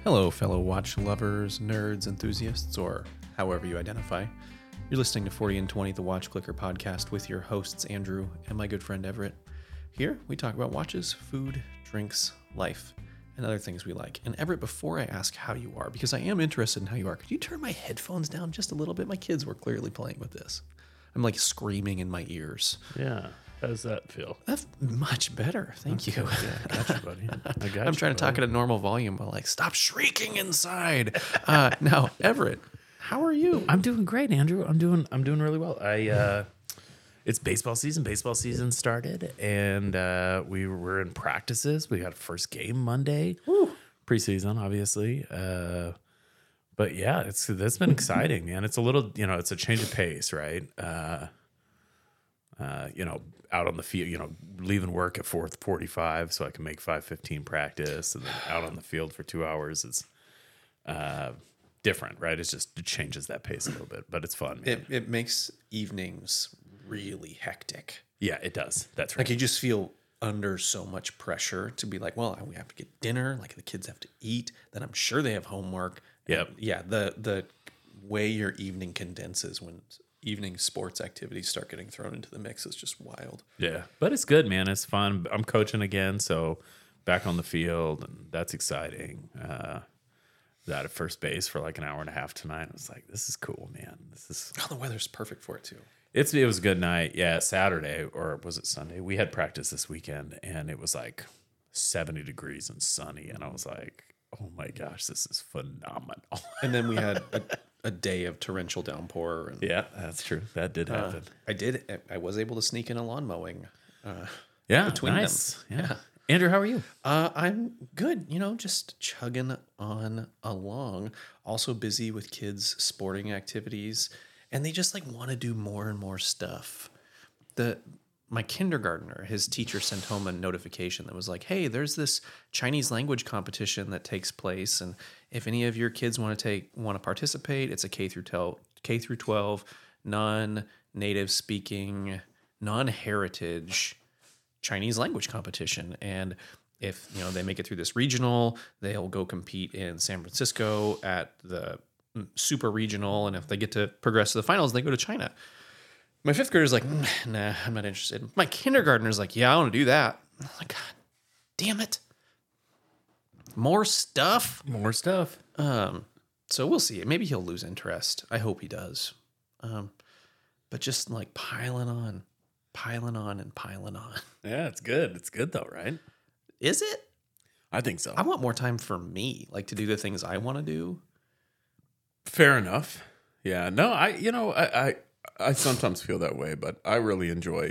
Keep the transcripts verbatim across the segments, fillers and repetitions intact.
Hello, fellow watch lovers, nerds, enthusiasts, or however you identify. You're listening to forty and twenty, the Watch Clicker podcast with your hosts, Andrew and my good friend Everett. Here, we talk about watches, food, drinks, life, and other things we like. And Everett, before I ask how you are, because I am interested in how you are, could you turn my headphones down just a little bit? My kids were clearly playing with this. I'm like screaming in my ears. Yeah. How does that feel? That's much better. Thank okay. you. Yeah, I got you, buddy. I got I'm you, trying to talk buddy. at a normal volume, but like, stop shrieking inside. Uh, now, Everett, how are you? I'm doing great, Andrew. I'm doing I'm doing really well. I uh, it's baseball season. Baseball season started, and uh, we were in practices. We got a first game Monday. Woo. Preseason, obviously. Uh, but yeah, it's that's been exciting, man. It's a little, you know, it's a change of pace, right? Uh, uh, you know, out on the field, you know, leaving work at four forty-five so I can make five fifteen practice, and then out on the field for two hours is uh, different, right? It's just, it changes that pace a little bit, but it's fun, man. It, it makes evenings really hectic. Yeah, it does. That's right. Like you just feel under so much pressure to be like, well, we have to get dinner. Like the kids have to eat. Then I'm sure they have homework. Yep. And yeah. The, the way your evening condenses when evening sports activities start getting thrown into the mix is just wild. Yeah, but it's good, man. It's fun. I'm coaching again, so back on the field, and that's exciting. Uh, was out at first base for like an hour and a half tonight. I was like, this is cool, man. This is Oh, the weather's perfect for it too. It's it was a good night. Yeah, Saturday, or was it Sunday? We had practice this weekend, and it was like seventy degrees and sunny, and I was like, oh my gosh, this is phenomenal. And then we had a, a day of torrential downpour. And, Yeah, that's true. That did uh, happen. I did. I was able to sneak in a lawn mowing. Uh, yeah, between nice. them. Yeah. Yeah. Andrew, how are you? Uh, I'm good, you know, just chugging on along. Also busy with kids' sporting activities, and they just like want to do more and more stuff. The my kindergartner, his teacher sent home a notification that was like, "Hey, there's this Chinese language competition that takes place, and if any of your kids want to take want to participate, it's a K through twelve, K through twelve, non-native speaking, non-heritage Chinese language competition, and if you know they make it through this regional, they'll go compete in San Francisco at the super regional, and if they get to progress to the finals, they go to China." My fifth grader's like, "Nah, I'm not interested." My kindergartner's like, "Yeah, I want to do that." I'm like, God damn it, more stuff. More stuff. Um, so we'll see. Maybe he'll lose interest. I hope he does. Um, but just like piling on. Piling on and piling on. Yeah, it's good. It's good though, right? Is it? I think so. I want more time for me, like to do the things I want to do. Fair enough. Yeah. No, I you know, I, I I sometimes feel that way, but I really enjoy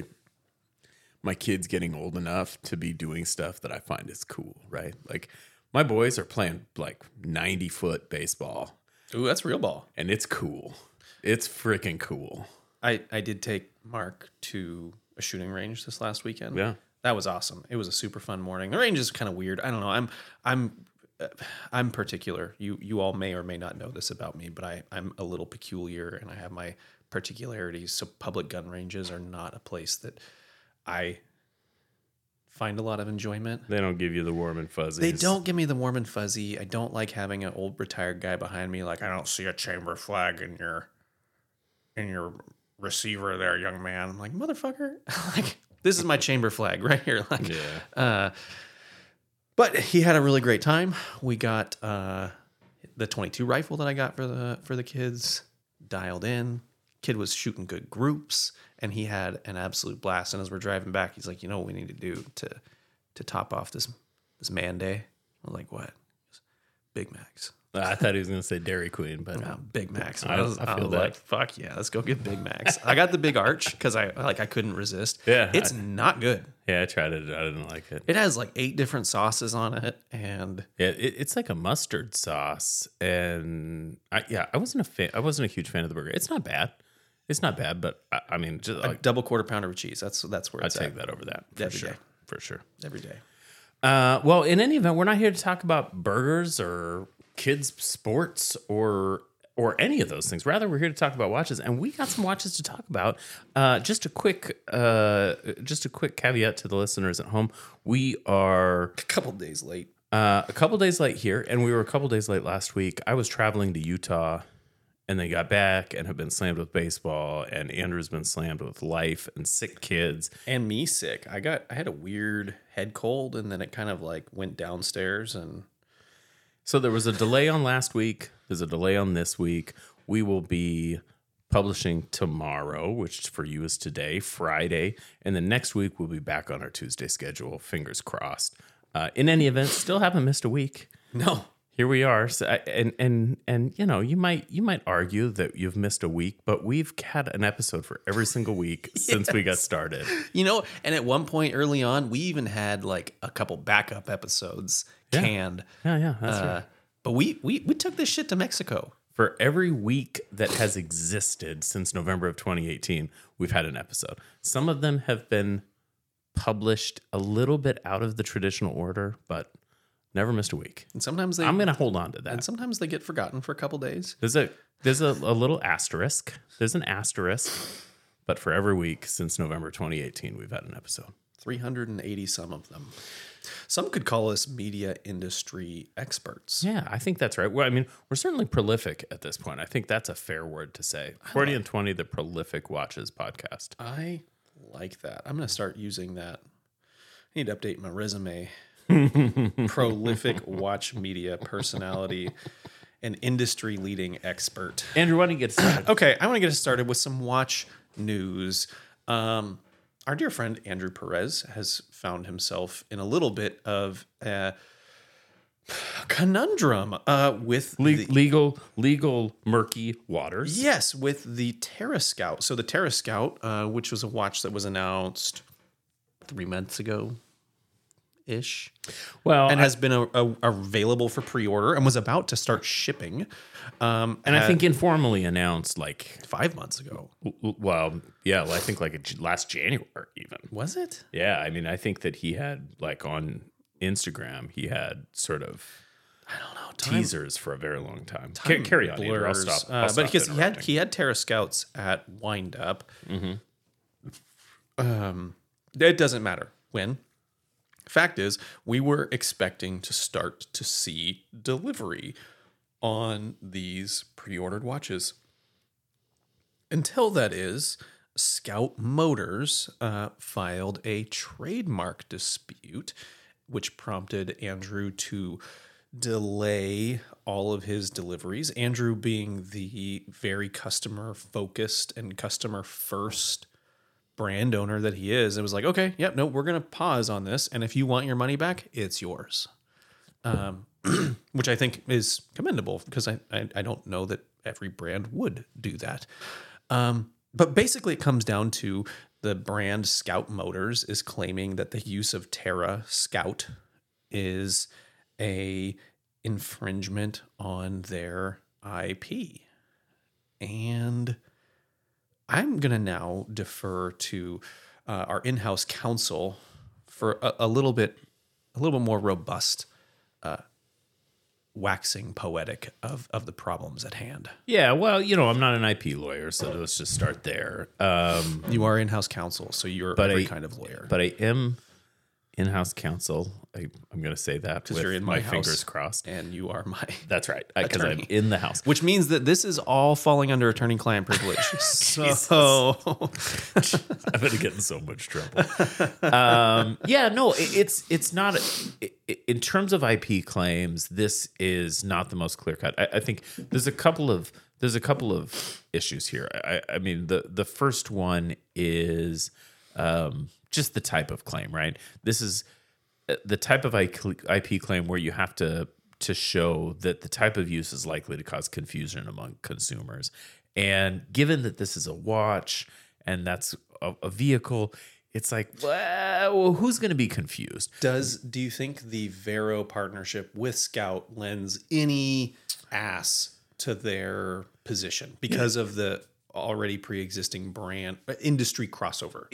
my kids getting old enough to be doing stuff that I find is cool, right? Like my boys are playing like ninety foot baseball. Ooh, that's real ball. And it's cool. It's freaking cool. I, I did take Mark to a shooting range this last weekend. Yeah. That was awesome. It was a super fun morning. The range is kind of weird. I don't know. I'm I'm uh, I'm particular. You you all may or may not know this about me, but I I'm a little peculiar and I have my particularities. So public gun ranges are not a place that I find a lot of enjoyment. They don't give you the warm and fuzzies. They don't give me the warm and fuzzy. I don't like having an old retired guy behind me like, "I don't see a chamber flag in your in your receiver there, young man." I'm like, motherfucker. Like, this is my chamber flag right here. Like, Yeah. uh, but he had a really great time. We got uh, the twenty-two rifle that I got for the for the kids dialed in. Kid was shooting good groups, and he had an absolute blast. And as we're driving back, he's like, "You know what we need to do to to top off this this man day?" I'm like, "What?" Big Macs. I thought he was going to say Dairy Queen, but No, Big Macs. I- I, was, I I feel was that. like, fuck yeah, let's go get Big Macs. I got the big arch because I like I couldn't resist. Yeah, It's I- not good. yeah, I tried it. I didn't like it. It has like eight different sauces on it, and Yeah, it, it's like a mustard sauce, and I, yeah, I wasn't a fan. I wasn't a huge fan of the burger. It's not bad. It's not bad, but I, I mean, just a like, double quarter pounder with cheese. That's that's where I'd it's take at that over that for Every sure. day. For sure. every day. Uh, well, in any event, we're not here to talk about burgers or kids' sports or or any of those things. Rather, we're here to talk about watches, and we got some watches to talk about. Uh, just a quick, uh, just a quick caveat to the listeners at home: we are A couple days late. Uh, a couple days late here, and we were a couple days late last week. I was traveling to Utah, and then got back and have been slammed with baseball, and Andrew's been slammed with life and sick kids. And me sick. I got I had a weird head cold, and then it kind of like went downstairs. And so there was a delay on last week. There's a delay on this week. We will be publishing tomorrow, which for you is today, Friday. And then next week, we'll be back on our Tuesday schedule. Fingers crossed. Uh, in any event, still haven't missed a week. no. Here we are. So I, and, and, and, you know, you might, you might argue that you've missed a week, but we've had an episode for every single week yes. since we got started. You know, and at one point early on, we even had like a couple backup episodes yeah. canned. Yeah, yeah, that's uh, right. But we, we, we took this shit to Mexico. For every week that has existed since November of twenty eighteen, we've had an episode. Some of them have been published a little bit out of the traditional order, but never missed a week. And sometimes they, I'm going to hold on to that. And sometimes they get forgotten for a couple days. There's a there's a, a little asterisk. There's an asterisk, but for every week since November twenty eighteen, we've had an episode. three hundred eighty some of them. Some could call us media industry experts. Yeah, I think that's right. Well, I mean, we're certainly prolific at this point. I think that's a fair word to say. forty and twenty, the Prolific Watches podcast. I like that. I'm going to start using that. I need to update my resume. Prolific watch media personality and industry leading expert. Andrew, why don't you get started? Okay, I want to get us started with some watch news. Um, our dear friend Andrew Perez has found himself in a little bit of a conundrum uh, with Le- the, legal, legal, murky waters. yes, with the Terra Scout. So the Terra Scout, uh, which was a watch that was announced three months ago. Ish, well, and I, has been a, a, available for pre-order and was about to start shipping. Um, and I think informally announced like five months ago. Well, yeah, I think like a, last January even. Was it? Yeah, I mean, I think that he had like on Instagram, he had sort of I don't know time, teasers for a very long time. time Carry on, Andrew. I'll stop. I'll uh, stop but because he had interrupting. he had Terra Scouts at Wind Up. Mm-hmm. Um, it doesn't matter when. Fact is, we were expecting to start to see delivery on these pre-ordered watches. Until that is, Scout Motors uh, filed a trademark dispute, which prompted Andrew to delay all of his deliveries. Andrew being the very customer-focused and customer-first brand owner that he is, it was like, okay, yep, no, we're going to pause on this. And if you want your money back, it's yours. Um, which I think is commendable because I, I, I don't know that every brand would do that. Um, but basically it comes down to the brand Scout Motors is claiming that the use of Terra Scout is a infringement on their I P. And I'm going to now defer to uh, our in-house counsel for a, a little bit, a little bit more robust uh, waxing poetic of, of the problems at hand. Yeah, well, you know, I'm not an I P lawyer, so let's just start there. Um, You are in-house counsel, so you're but every I- kind of lawyer. but I am in-house counsel. I, I'm going to say that with you're in my, my house. fingers crossed. And you are my... That's right, because I'm Attorney. in the house. Which means that this is all falling under attorney-client privilege. So... I'm going to get in so much trouble. Um, yeah, no, it, it's it's not a, it, in terms of I P claims. This is not the most clear cut. I, I think there's a couple of there's a couple of issues here. I, I mean, the the first one is um, just the type of claim, right? This is the type of I P claim where you have to to show that the type of use is likely to cause confusion among consumers. And given that this is a watch and that's a, a vehicle, it's like, well, who's going to be confused? Does do you think the Vero partnership with Scout lends any ass to their position because of the already pre-existing brand industry crossover?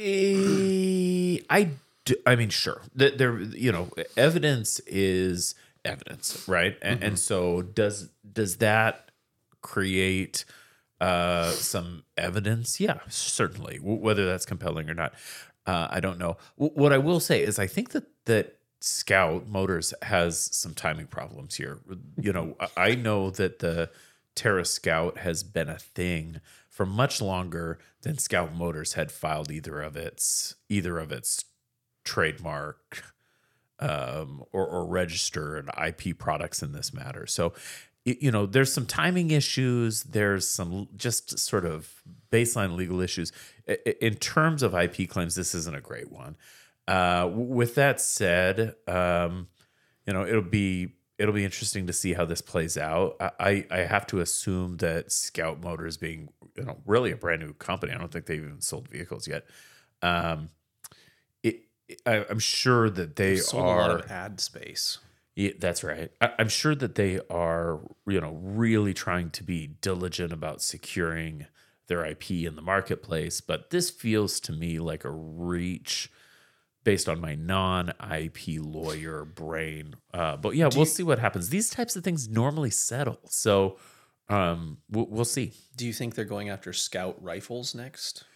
I do, I mean, sure. There, you know, evidence is evidence, right? And, mm-hmm. and so does does that create uh, some evidence? Yeah, certainly. Whether that's compelling or not, uh, I don't know. What I will say is, I think that that Scout Motors has some timing problems here. You know, I I know that the Terra Scout has been a thing for much longer than Scout Motors had filed either of its either of its trademark um, or, or registered I P products in this matter. So, y- you know, there's some timing issues. There's some just sort of baseline legal issues. I- I- In terms of I P claims, this isn't a great one. Uh, w- with that said, um, you know, it'll be it'll be interesting to see how this plays out. I, I I have to assume that Scout Motors, being you know really a brand new company, I don't think they've even sold vehicles yet. Um, it, I, I'm sure that they Sold are. a lot of ad space. Yeah, that's right. I, I'm sure that they are, you know, really trying to be diligent about securing their I P in the marketplace. But this feels to me like a reach based on my non-I P lawyer brain. Uh, but yeah, Do we'll you- see what happens. These types of things normally settle. So um, we'll, we'll see. Do you think they're going after Scout rifles next?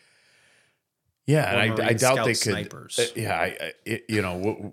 Yeah, Or and I, I Marine doubt Scout they could. snipers? uh, yeah, I, I, it, you know, w-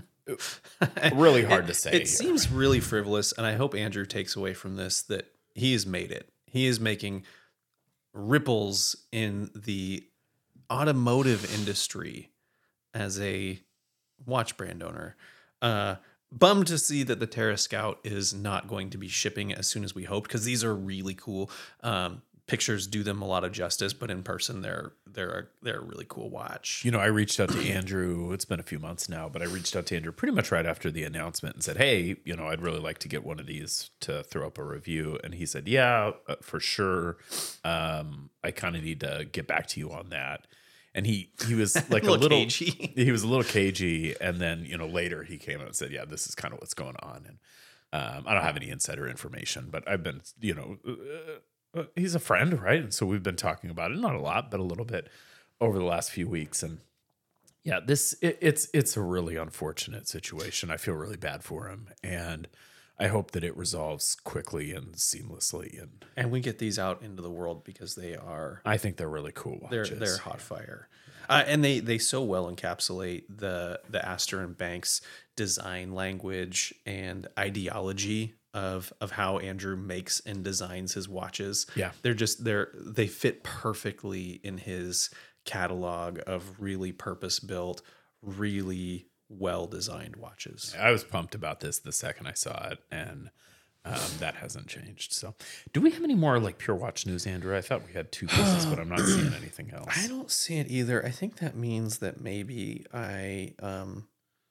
w- really hard to say. It here. seems really frivolous, and I hope Andrew takes away from this that he has made it. He is making ripples in the automotive industry as a watch brand owner. Uh, bummed to see that the Terra Scout is not going to be shipping as soon as we hoped, because these are really cool. Um, pictures do them a lot of justice, but in person, they're they're a, they're a really cool watch. You know, I reached out to Andrew. It's been a few months now, but I reached out to Andrew pretty much right after the announcement and said, "Hey, you know, I'd really like to get one of these to throw up a review." And he said, "Yeah, uh, for sure. Um, I kind of need to get back to you on that." And he he was like a little little cagey. he was a little cagey. And then you know later he came out and said, "Yeah, this is kind of what's going on." And um, I don't have any insider information, but I've been you know. Uh, uh, he's a friend, right? And so we've been talking about it, not a lot, but a little bit over the last few weeks. And yeah, this it, it's it's a really unfortunate situation. I feel really bad for him, and I hope that it resolves quickly and seamlessly. And And we get these out into the world because they are I think they're really cool they're watches. they're hot fire, uh, and they they so well encapsulate the the Astor and Banks design language and ideology of of how Andrew makes and designs his watches. Yeah. They're just they're they fit perfectly in his catalog of really purpose built, really well designed watches. I was pumped about this the second I saw it, and um, that hasn't changed. So, do we have any more like Pure Watch news, Andrew? I thought we had two pieces, but I'm not seeing anything else. I don't see it either. I think that means that maybe I um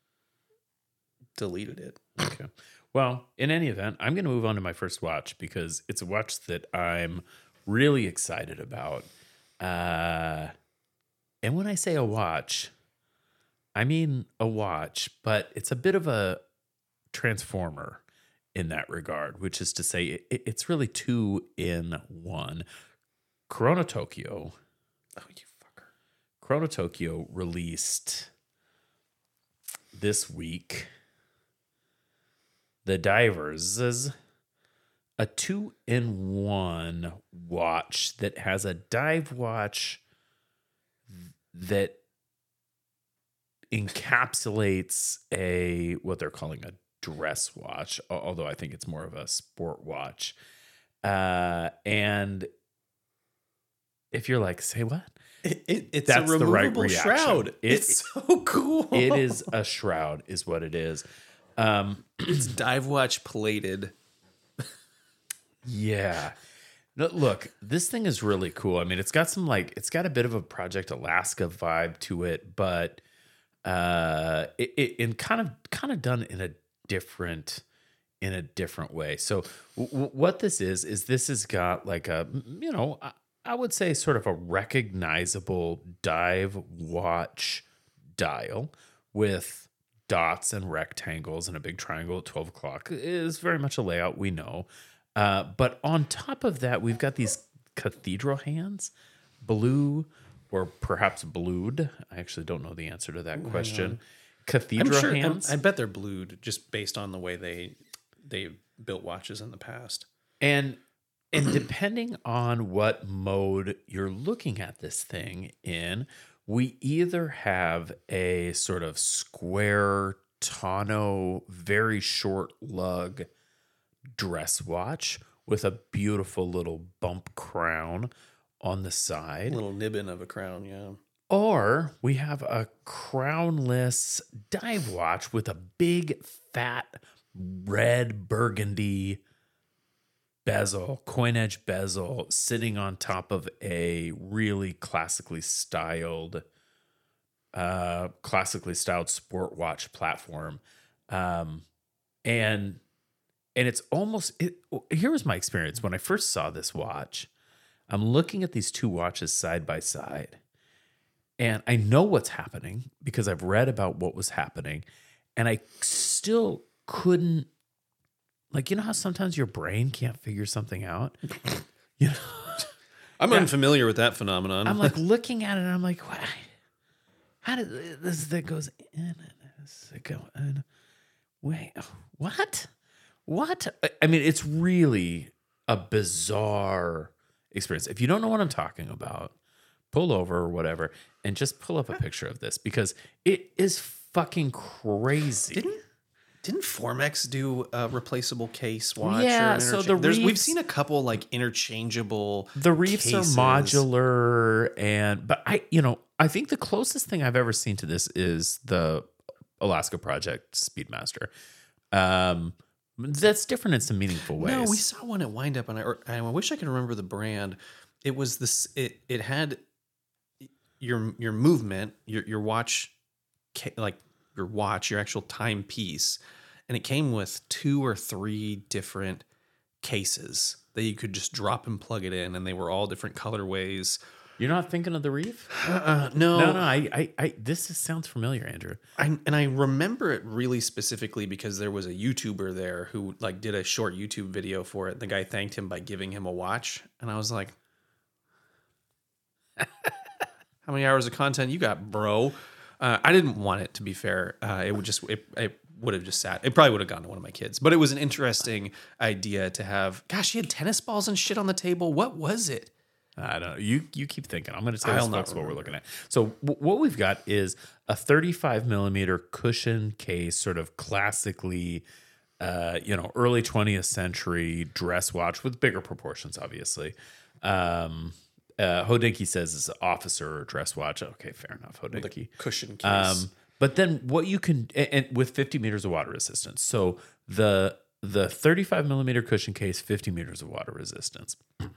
deleted it. Okay. Well, in any event, I'm going to move on to my first watch because it's a watch that I'm really excited about. Uh, and when I say a watch, I mean a watch, but it's a bit of a transformer in that regard, which is to say it, it's really two in one. Chrono Tokyo. Oh, you fucker. Chrono Tokyo released this week the Divers, a two-in-one watch that has a dive watch that encapsulates a what they're calling a dress watch, although I think it's more of a sport watch. Uh, and if you're like, say what? It, it, it's That's a the right removable reaction. shroud. It's- It's so cool. It is a shroud, is what it is. Um, It's dive watch plated. Yeah. No, look, this thing is really cool. I mean, it's got some like it's got a bit of a Project Alaska vibe to it, but uh it, it and kind of kind of done in a different in a different way. So w- w- what this is is this has got like a you know, I, I would say sort of a recognizable dive watch dial with dots and rectangles and a big triangle at twelve o'clock. It is very much a layout we know. Uh, but on top of that, we've got these cathedral hands, blue or perhaps blued. I actually don't know the answer to that question. I'm Cathedral sure. I'm- hands. I bet they're blued just based on the way they they built watches in the past. And and depending on what mode you're looking at this thing in, we either have a sort of square Tano very short lug dress watch with a beautiful little bump crown on the side. Little nibbin of a crown, yeah. Or we have a crownless dive watch with a big, fat, red burgundy bezel, coin edge bezel, sitting on top of a really classically styled, uh, classically styled sport watch platform. Um, and and it's almost, it, here was my experience. When I first saw this watch, I'm looking at these two watches side by side. And I know what's happening because I've read about what was happening. And I still couldn't, like, you know how sometimes your brain can't figure something out? You know? I'm Yeah. unfamiliar with that phenomenon. I'm like looking at it and I'm like, what? How did this that goes in and this that go in? Wait, what? What? I mean, it's really a bizarre experience. If you don't know what I'm talking about, pull over or whatever and just pull up a picture of this because it is fucking crazy. Didn't didn't Formex do a replaceable case watch? Yeah, or so intercha- the There's, we've reefs- seen a couple like interchangeable. The reefs cases. are modular, and but I, you know, I think the closest thing I've ever seen to this is the Alaska Project Speedmaster. Um, that's different in some meaningful ways. No, we saw one at Wind Up, and I, or, I wish I could remember the brand. It was this. It it had your your movement, your your watch, ca- like your watch, your actual timepiece, and it came with two or three different cases that you could just drop and plug it in, and they were all different colorways. You're not thinking of the reef? Uh, no, No, no. I, I, I this is, sounds familiar, Andrew. I, and I remember it really specifically because there was a YouTuber there who like did a short YouTube video for it. The guy thanked him by giving him a watch, and I was like, "How many hours of content you got, bro?" Uh, I didn't want it, to be fair. Uh, it would just it, it would have just sat. It probably would have gone to one of my kids, but it was an interesting idea to have. Gosh, he had tennis balls and shit on the table. What was it? I don't know. You you keep thinking. I'm going to tell I'll you not folks what we're remember. looking at. So w- what we've got is a thirty-five millimeter cushion case, sort of classically, uh, you know, early twentieth century dress watch with bigger proportions, obviously. Um, uh, Hodinkee says it's an officer or dress watch. Okay, fair enough. Hodinkee. Cushion case. Um, but then what you can and, and with fifty meters of water resistance. So the the thirty-five millimeter cushion case, fifty meters of water resistance.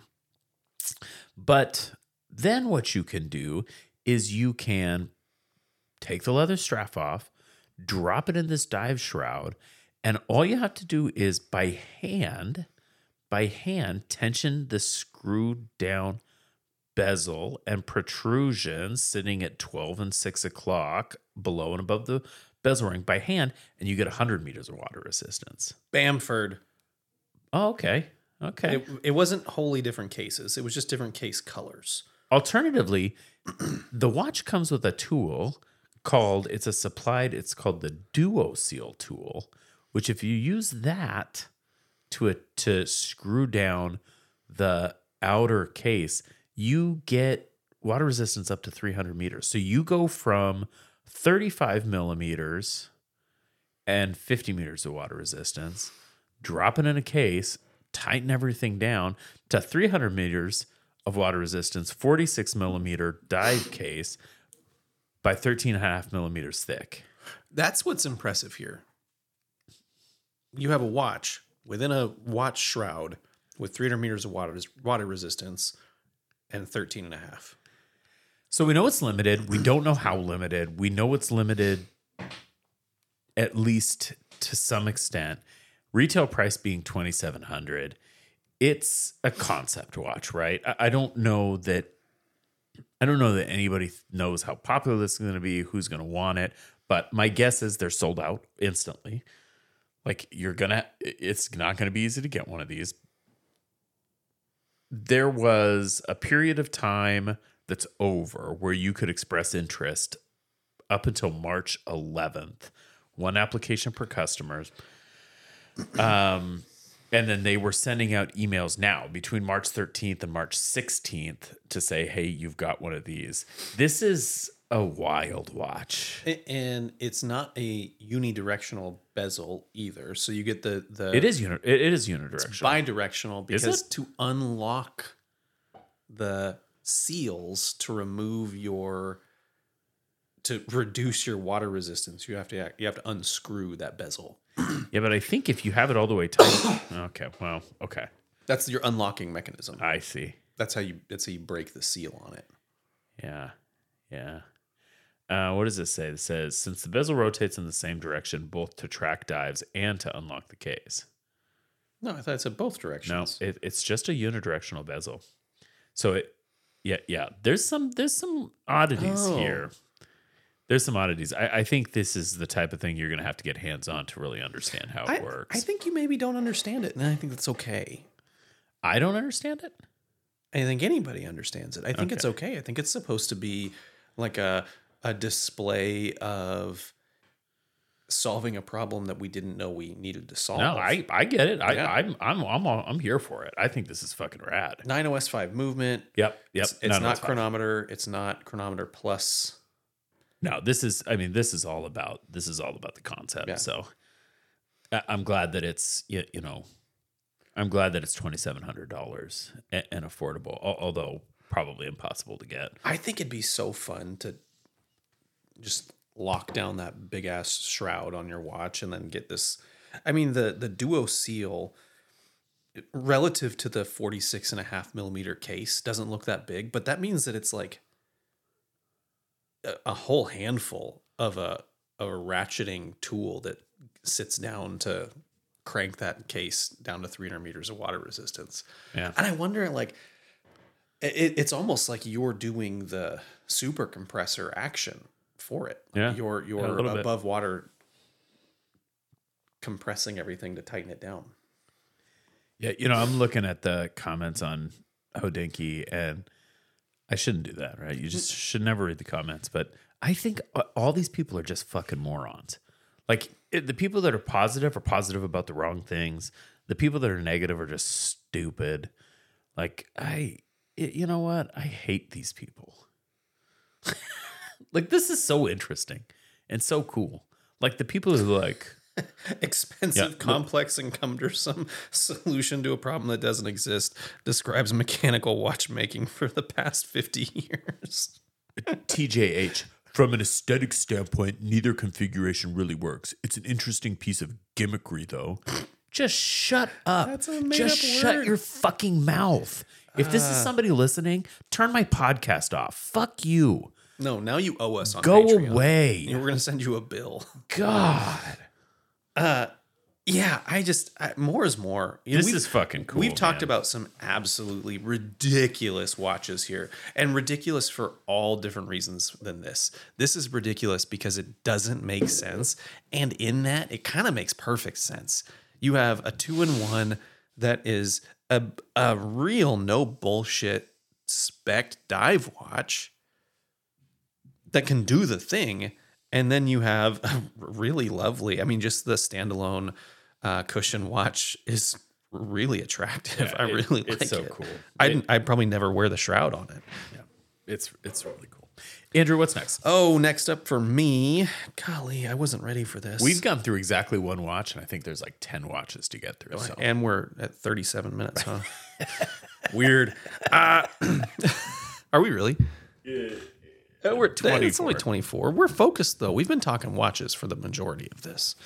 But then what you can do is you can take the leather strap off, drop it in this dive shroud, and all you have to do is by hand, by hand, tension the screwed down bezel and protrusions sitting at twelve and six o'clock below and above the bezel ring by hand, and you get one hundred meters of water resistance. Bamford. Oh, okay. Okay. It, it wasn't wholly different cases. It was just different case colors. Alternatively, the watch comes with a tool called, it's a supplied, it's called the Duo Seal tool, which if you use that to, a, to screw down the outer case, you get water resistance up to three hundred meters. So you go from thirty-five millimeters and fifty meters of water resistance, drop it in a case, tighten everything down to three hundred meters of water resistance, forty-six millimeter dive case by thirteen and a half millimeters thick. That's what's impressive here. You have a watch within a watch shroud with three hundred meters of water, water resistance and thirteen and a half. So we know it's limited. We don't know how limited. We know it's limited at least to some extent. Retail price being twenty-seven hundred dollars. It's a concept watch, right? I, I don't know that I don't know that anybody knows how popular this is going to be, who's going to want it, but my guess is they're sold out instantly. Like you're going to it's not going to be easy to get one of these. There was a period of time that's over where you could express interest up until March eleventh. One application per customer. Um, and then they were sending out emails now between March thirteenth and March sixteenth to say, hey, you've got one of these. This is a wild watch. A- And it's not a unidirectional bezel either. So you get the the It is uni- it, it is unidirectional. bidirectional Is because it? to unlock the seals to remove your to reduce your water resistance, you have to you have to unscrew that bezel. Yeah, but I think if you have it all the way tight. Okay, well, okay. That's your unlocking mechanism. I see. That's how you that's how you break the seal on it. Yeah. Yeah. Uh, what does it say? It says, since the bezel rotates in the same direction, both to track dives and to unlock the case. No, I thought it said both No, directions. it, it's just a unidirectional bezel. So it, yeah, yeah. There's some, there's some oddities Oh. here. There's some oddities. I, I think this is the type of thing you're going to have to get hands on to really understand how it I, works. I think you maybe don't understand it, and I think that's okay. I don't understand it. I think anybody understands it. I think Okay. it's okay. I think it's supposed to be like a a display of solving a problem that we didn't know we needed to solve. No, I, I get it. I, Yeah. I'm, I'm, I'm, all- I'm here for it. I think this is fucking rad. nine O S five movement. Yep. Yep. It's, it's No, no, not it's fine. chronometer. It's not chronometer plus. No, this is, I mean, this is all about, this is all about the concept. Yeah. So I- I'm glad that it's, you you know, I'm glad that it's twenty-seven hundred dollars and, and affordable, al- although probably impossible to get. I think it'd be so fun to just lock down that big ass shroud on your watch and then get this. I mean, the the Duo Seal relative to the forty-six and a half millimeter case doesn't look that big, but that means that it's like a, a whole handful of a of a ratcheting tool that sits down to crank that case down to three hundred meters of water resistance. Yeah. And I wonder, like, it, it's almost like you're doing the super compressor action for it. Yeah. You're Yeah, a you're little bit. above water compressing everything to tighten it down. Yeah. You know, I'm looking at the comments on Hodinkee and I shouldn't do that, right? You just should never read the comments, but I think all these people are just fucking morons. Like it, the people that are positive are positive about the wrong things. The people that are negative are just stupid. Like I, it, you know what? I hate these people. Like this is so interesting and so cool. Like the people who like, Expensive, Yeah. complex, and cumbersome solution to a problem that doesn't exist describes mechanical watchmaking for the past fifty years. T J H, from an aesthetic standpoint, neither configuration really works. It's an interesting piece of gimmickry, though. Just shut up. That's a made Just up shut word. your fucking mouth. If this is somebody listening, turn my podcast off. Fuck you. No, now you owe us on Go Patreon. away. We're going to send you a bill. God. Uh, yeah, I just I, more is more. You know, This we've- is fucking cool. We've talked man. about some absolutely ridiculous watches here, and ridiculous for all different reasons than this. This is ridiculous because it doesn't make sense, and in that, it kind of makes perfect sense. You have a two-in-one that is a a real no bullshit spec dive watch that can do the thing. And then you have a really lovely, I mean, just the standalone uh, cushion watch is really attractive. Yeah, I it- really like it's so it. cool. I'd, I'd probably never wear the shroud on it. Yeah. It's it's really cool. Andrew, what's next? Oh, next up for me, golly, I wasn't ready for this. We've gone through exactly one watch, and I think there's like ten watches to get through. So. and we're at thirty-seven minutes, huh? Weird. Uh, are we really? Uh, we're twenty. It's only twenty-four. We're focused, though. We've been talking watches for the majority of this.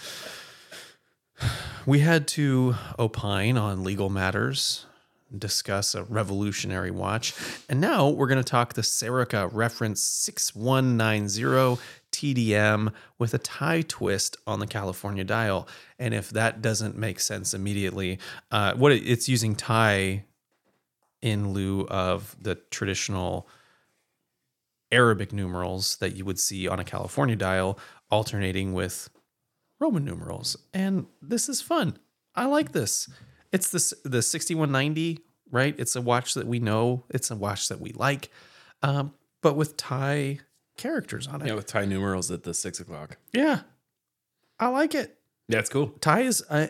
We had to opine on legal matters, discuss a revolutionary watch, and now we're going to talk the Serica Reference six one nine zero T D M with a tie twist on the California dial. And if that doesn't make sense immediately, uh, what it, it's using tie in lieu of the traditional Arabic numerals that you would see on a California dial, alternating with Roman numerals. And this is fun. I like this. It's this the sixty-one ninety, right? It's a watch that we know. It's a watch that we like, um, but with Thai characters on it. Yeah, with Thai numerals at the six o'clock. Yeah, I like it. Yeah, it's cool. Thai is uh,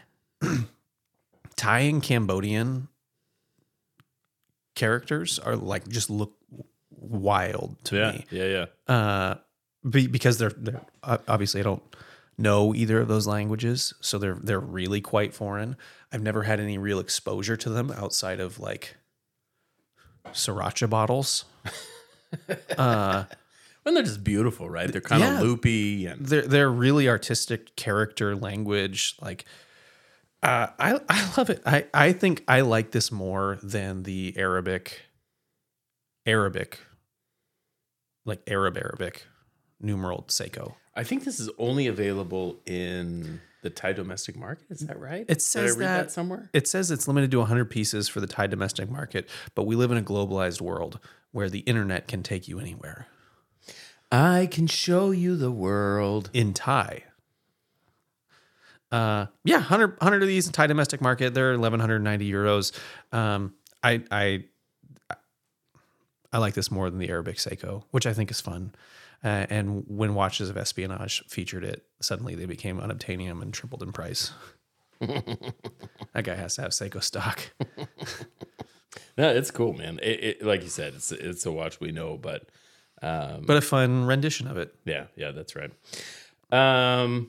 Thai and Cambodian characters are like just look wild to Yeah, me. yeah, yeah. Uh, be, because they're, they're obviously I don't know either of those languages, so they're they're really quite foreign. I've never had any real exposure to them outside of like sriracha bottles. uh, And they're just beautiful, right? They're kind of Yeah. loopy and they're they're really artistic character language. Like, uh, I I love it. I I think I like this more than the Arabic, Arabic, like Arab Arabic, numeral Seiko. I think this is only available in the Thai domestic market. Is that right? It says Did I read that, that somewhere. It says it's limited to one hundred pieces for the Thai domestic market, but we live in a globalized world where the internet can take you anywhere. I can show you the world. In Thai. Uh, yeah, one hundred, one hundred of these in Thai domestic market. They're eleven ninety euros. Um, I I I like this more than the Arabic Seiko, which I think is fun. Uh, and when Watches of Espionage featured it, suddenly they became unobtainium and tripled in price. That guy has to have Seiko stock. No, it's cool, man. It, it, like you said, it's it's a watch we know, but um, But a fun rendition of it. yeah, yeah, that's right. Um,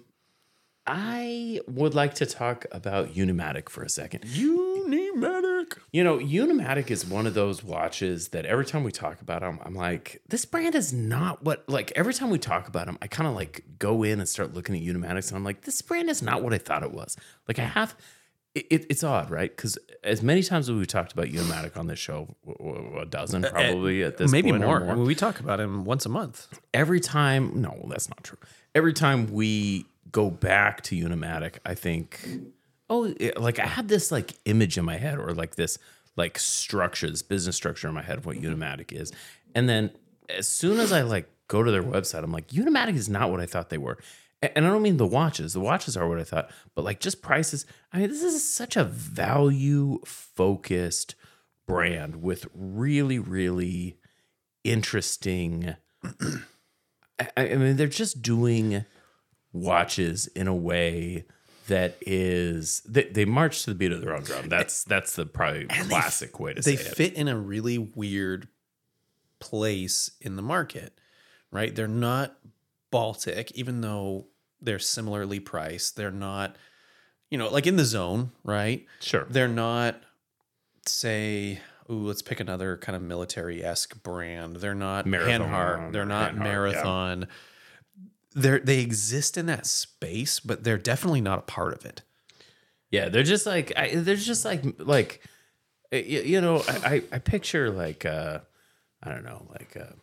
I would like to talk about Unimatic for a second. Unimatic. You know, Unimatic is one of those watches that every time we talk about them, I'm like, this brand is not what, like, every time we talk about them, I kind of like go in and start looking at Unimatics and I'm like, this brand is not what I thought it was. Like, I have, it, it, it's odd, right? Because as many times as we've talked about Unimatic on this show, w- w- a dozen probably at this Maybe point. more. Or more. I mean, we talk about him once a month. Every time, no, that's not true. Every time we go back to Unimatic, I think, oh, it- like I had this like image in my head or like this like structure, this business structure in my head of what Unimatic is. And then as soon as I like go to their website, I'm like, Unimatic is not what I thought they were. A- And I don't mean the watches. The watches are what I thought, but like just prices. I mean, this is such a value focused brand with really, really interesting. I, I mean, they're just doing watches in a way that is they, they march to the beat of their own drum. That's that's the probably classic way to They say it. fit in a really weird place in the market, right? They're not Baltic, even though they're similarly priced. They're not, you know, like in the zone, right? Sure. They're not, say, ooh, let's pick another kind of military-esque brand. They're not Marathon Panhard. They're or not Panhard, yeah. Marathon. They're, they exist in that space, but they're definitely not a part of it. Yeah, they're just like I, they're just like like you, you know I, I I picture like uh I don't know like a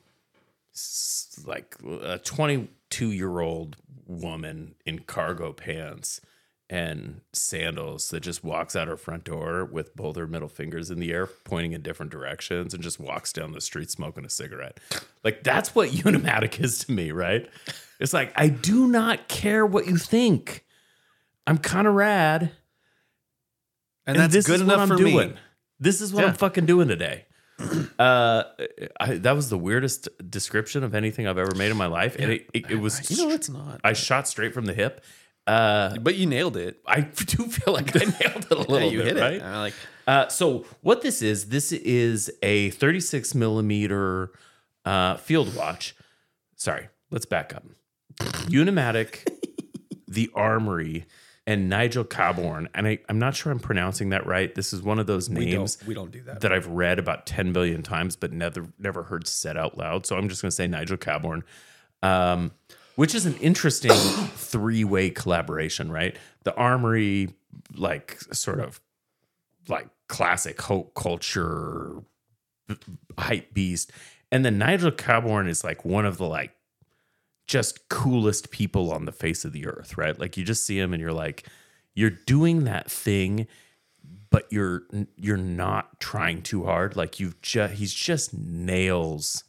s- like a twenty-two year old woman in cargo pants and sandals that just walks out her front door with both her middle fingers in the air pointing in different directions and just walks down the street smoking a cigarette. Like that's what Unimatic is to me, right? It's like I do not care what you think. I'm kind of rad. And, that's this good is enough what I'm for doing. me. This is what Yeah. I'm fucking doing today. Uh, I, that was the weirdest description of anything I've ever made in my life, and it, it, it was. You know, it's not. I shot straight from the hip. Uh, But you nailed it. I do feel like I nailed it a little Yeah, you bit, hit right? it. I like. Uh, so what this is, this is a thirty-six millimeter uh, field watch. Sorry, let's back up. Unimatic, the Armory, and Nigel Caborn. And I, I'm not sure I'm pronouncing that right. This is one of those We names don't, we don't do that. that I've read about ten billion times, but never never heard said out loud. So I'm just going to say Nigel Caborn, um, which is an interesting three-way collaboration, right? The Armory, like sort of like classic Hope culture hype beast, and then Nigel Caborn is like one of the like just coolest people on the face of the earth, right? Like you just see him and you're like, you're doing that thing, but you're you're not trying too hard. Like you've just he's just nails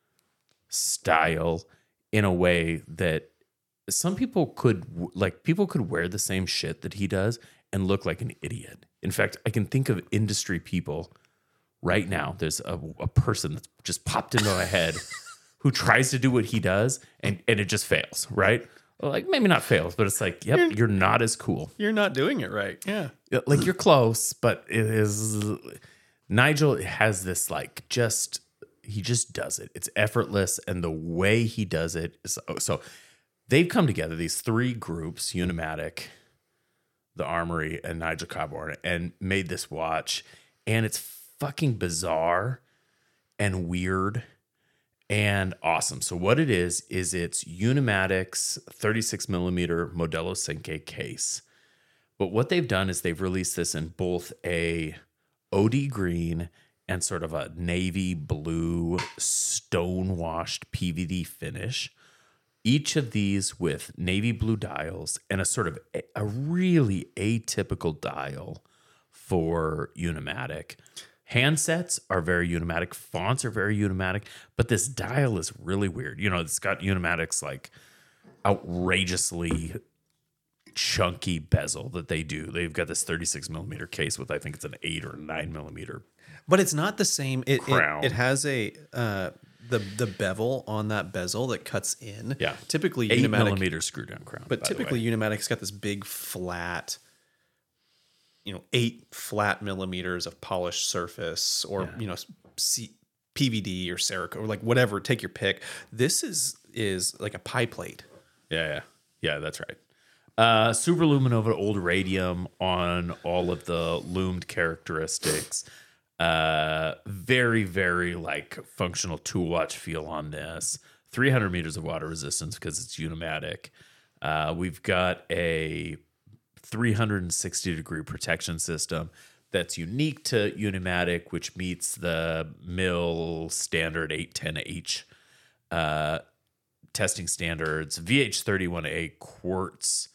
style in a way that some people could like people could wear the same shit that he does and look like an idiot. In fact, I can think of industry people right now. There's a, a person that's just popped into my head who tries to do what he does and, and it just fails, right? Well, like maybe not fails, but it's like, yep, you're not as cool. You're not doing it right. Yeah. Like you're close, but it is Nigel has this like just he just does it. It's effortless, and the way he does it is so. so they've come together, these three groups, Unimatic, the Armory, and Nigel Coburn, and made this watch, and it's fucking bizarre and weird and awesome. So what it is is it's Unimatic's thirty-six millimeter Modelo Cinque case. But what they've done is they've released this in both a O D green and sort of a navy blue stone-washed P V D finish. Each of these with navy blue dials and a sort of a, a really atypical dial for Unimatic. Handsets are very Unimatic. Fonts are very Unimatic. But this dial is really weird. You know, it's got Unimatic's like outrageously chunky bezel that they do. They've got this thirty-six millimeter case with, I think it's an eight or nine millimeter. But it's not the same. It Crown. it, it has a uh, the the bevel on that bezel that cuts in. Yeah, typically eight Unimatic, millimeter screw down crown. But typically Unimatic's got this big flat, you know, eight flat millimeters of polished surface, or Yeah. you know, C, P V D or Cerakote, or like whatever. Take your pick. This is is like a pie plate. Yeah, yeah, yeah. That's right. Uh, Super Luminova Old Radium on all of the loomed characteristics. Uh, very, very like functional tool watch feel on this. three hundred meters of water resistance because it's Unimatic. Uh, we've got a three hundred sixty degree protection system that's unique to Unimatic, which meets the mill standard eight ten H uh, testing standards. V H thirty-one A quartz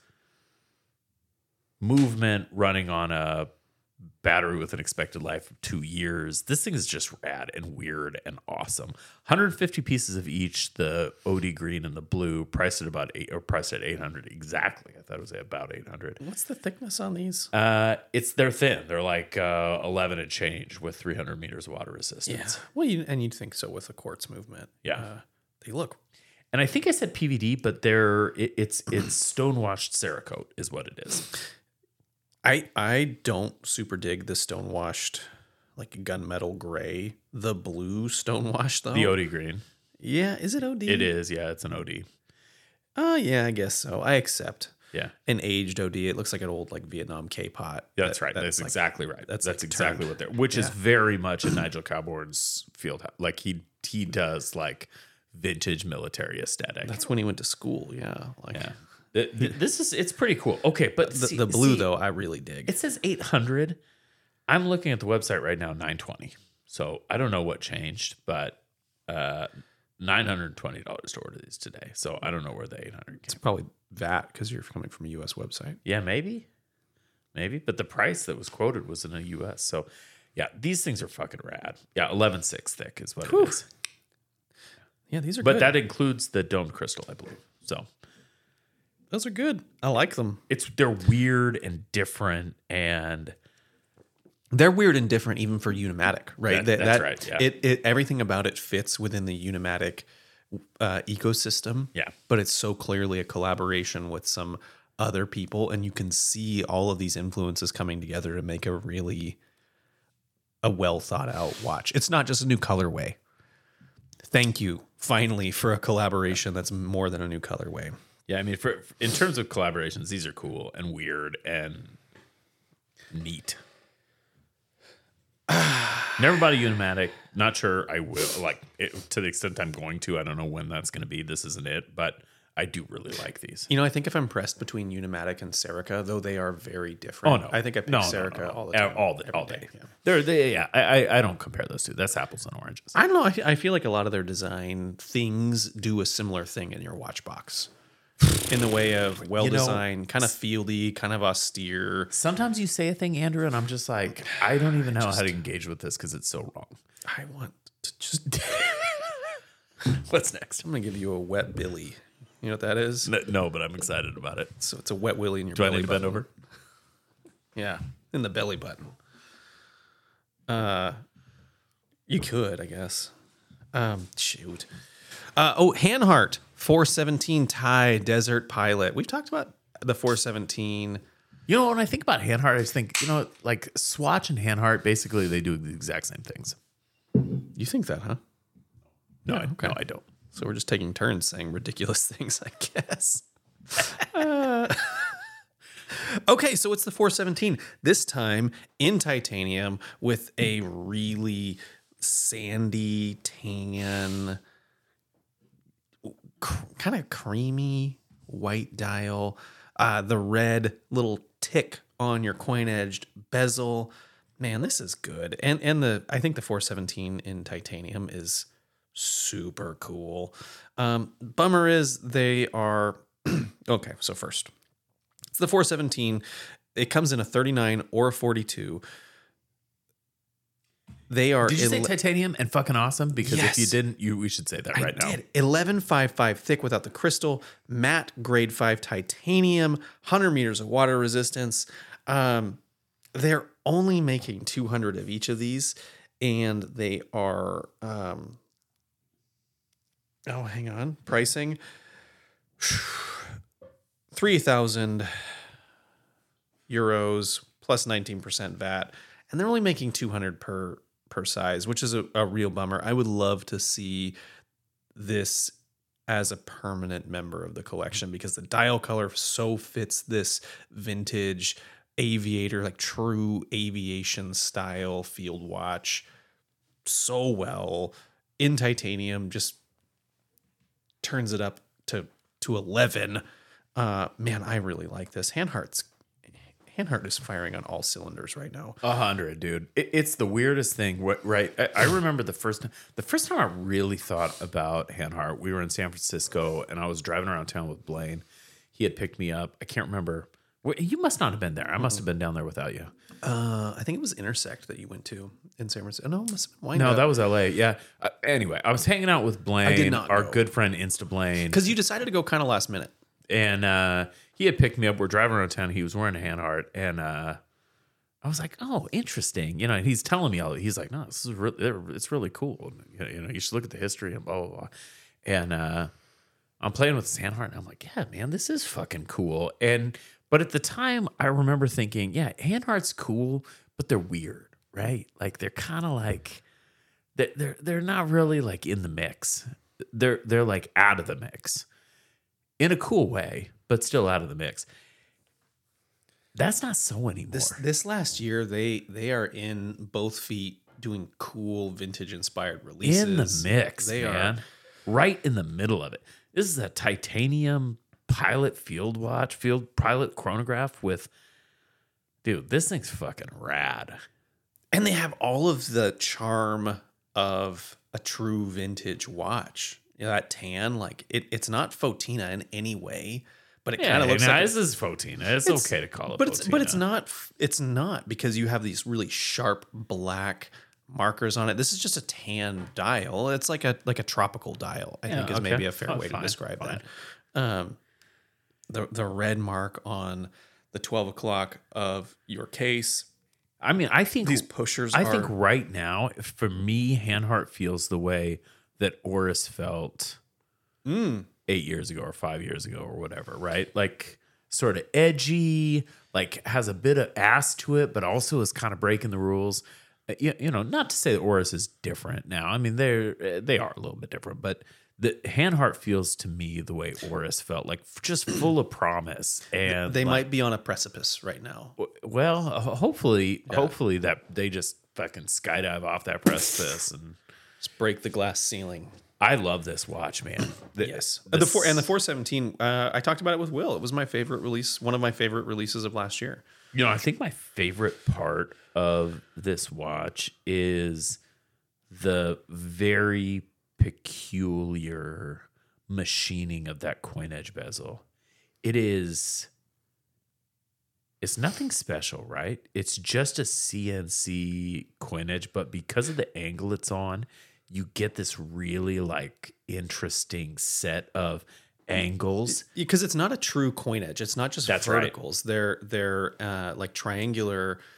movement running on a battery with an expected life of two years. This thing is just rad and weird and awesome. one hundred fifty pieces of each, the O D green and the blue, priced at about eight, or priced at eight hundred exactly. I thought it was about eight hundred. What's the thickness on these? Uh, it's they're thin. They're like uh, eleven and change with three hundred meters of water resistance. Yeah. Well, you, and you'd think so with the quartz movement. Yeah. Uh, they look. And I think I said P V D, but they're it, it's it's stone washed Cerakote is what it is. I I don't super dig the stone washed, like gunmetal gray. The blue stone washed though. The O D green. Yeah, is it O D? It is. Yeah, it's an O D. Oh yeah, I guess so. I accept. Yeah. An aged O D. It looks like an old like Vietnam K-pot. Yeah, that's that- right. That's, like- exactly right. that's That's like exactly turned. what they're. Which is Yeah. very much in Nigel Coburn's field. Like he he does like vintage military aesthetic. That's when he went to school. Yeah. Like yeah. Th- th- This is it's pretty cool. Okay, but the, see- the blue see, though, I really dig. it says eight hundred. I'm looking at the website right now, nine twenty. So I don't know what changed, but uh, nine hundred twenty dollars to order these today. So I don't know where the eight hundred It's came. probably that because you're coming from a U S website. Yeah, maybe, maybe. But the price that was quoted was in the U S. So yeah, these things are fucking rad. Yeah, eleven six thick is what Whew. it is. Yeah, these are But good. that includes the domed crystal, I believe. So Those are good. I like them. it's they're weird and different, and They're weird and different even for Unimatic, right? That- that's right, yeah. It, it everything about it fits within the Unimatic uh, ecosystem. Yeah. But it's so clearly a collaboration with some other people, and you can see all of these influences coming together to make a really a well thought out watch. It's not just a new colorway. Thank you, finally, for a collaboration that's more than a new colorway. yeah, I mean, for in terms of collaborations, these are cool and weird and neat. Never bought a Unimatic. Not sure I will. Like it, to the extent I'm going to, I don't know when that's going to be. This isn't it, but I do really like these. You know, I think if I'm pressed between Unimatic and Serica, though they are very different. Oh no, I think I pick no, no, Serica no, no. all the time, all the every all day. day, yeah. They're they yeah. I, I I don't compare those two. That's apples and oranges. I don't know. I, fe- I feel like a lot of their design things do a similar thing in your watch box, in the way of well designed, kind of fieldy, kind of austere. Sometimes you say a thing, Andrew, and I'm just like, I don't even know how to engage with this because it's so wrong. I want to just. What's next? I'm gonna give you a wet Billy. You know what that is? No, no, but I'm excited about it. So it's a wet willy in your Do I belly need to bend button. over? Yeah, in the belly button. Uh, you could, I guess. Um, shoot. Uh, oh, Hanhart four seventeen Thai Desert Pilot. We've talked about the four seventeen. You know, when I think about Hanhart, I just think, you know, like Swatch and Hanhart, basically they do the exact same things. You think that, huh? No, Yeah, I, okay. no, I don't. So we're just taking turns saying ridiculous things, I guess. uh, okay, so it's the four seventeen. This time in titanium with a really sandy tan, cr- kind of creamy white dial. Uh, the red little tick on your coin edged bezel. Man, this is good. And and the I think the four seventeen in titanium is super cool. Um, bummer is they are okay. So first, it's the four seventeen. It comes in a thirty-nine or a forty-two. They are. Did you say ele- titanium and fucking awesome? Because Yes. if you didn't, you we should say that right I now. did. eleven fifty-five thick without the crystal, matte grade five titanium, one hundred meters of water resistance. Um, they're only making two hundred of each of these, and they are. Um, oh, hang on. Pricing three thousand euros plus nineteen percent V A T, and they're only making two hundred per per size, which is a, a real bummer. I would love to see this as a permanent member of the collection because the dial color so fits this vintage aviator, like true aviation style field watch so well. In titanium, just turns it up to to eleven. Uh, man, I really like this. Handhart's Handhart is firing on all cylinders right now. A hundred, dude. It, it's the weirdest thing, wh- right? I, I remember the first the first time I really thought about Handhart. We were in San Francisco, and I was driving around town with Blaine. He had picked me up. I can't remember. Wh- You must not have been there. I must have been down there without you. Uh, I think it was Intersect that you went to in San Francisco. No, it must have been Wind No, Up. that was L A. Yeah. Uh, anyway, I was hanging out with Blaine, did not our go. good friend Insta Blaine, because you decided to go kind of last minute. and uh, he had picked me up. We're driving around town. He was wearing a Handhart, and uh, I was like, "Oh, interesting." You know, and he's telling me all. He's like, "No, this is really, it's really cool. You know, you should look at the history and blah blah blah." And uh, I'm playing with this Handhart, and I'm like, "Yeah, man, this is fucking cool." And but at the time, I remember thinking, "Yeah, Handhart's cool, but they're weird, right? Like they're kind of like they're, they're they're not really like in the mix. They're they're like out of the mix." In a cool way, but still out of the mix. That's not so anymore. This this last year, they they are in both feet doing cool vintage inspired releases. in the mix, They man. are. Right in the middle of it. This is a titanium pilot field watch, field pilot chronograph with, dude, this thing's fucking rad. And they have all of the charm of a true vintage watch. You know, that tan, like it, it's not Fotina in any way, but it Yeah, kind of looks nah, like this is Fotina. It's, It's- okay to call it but Fotina. it's but it's not it's not because you have these really sharp black markers on it. This is just a tan dial. It's like a like a tropical dial, I Yeah, think is okay. maybe a fair Oh, way fine, to describe fine. that. Um the the red mark on the twelve o'clock of your case. I mean, I think These pushers I are think right now, for me, Handhart feels the way that Oris felt mm, eight years ago or five years ago or whatever, right? Like sort of edgy, like has a bit of ass to it, but also is kind of breaking the rules. Uh, You, you know, not to say that Oris is different now. I mean, they're uh, they are a little bit different, but the Handhart feels to me the way Oris felt, like just full of promise. And they like, might be on a precipice right now. well, ho- hopefully, hopefully that they just fucking skydive off that precipice. And Just break the glass ceiling. I love this watch, man. The- Yes. this- the four and the four seventeen, uh, I talked about it with Will. It was my favorite release, one of my favorite releases of last year. You know, I think my favorite part of this watch is the very peculiar machining of that coin edge bezel. It is, it's nothing special, right? It's just a C N C coin edge, but because of the angle it's on, you get this really like interesting set of angles. Because it's not a true coin edge. It's not just That's right. verticals. They're they're uh, like triangular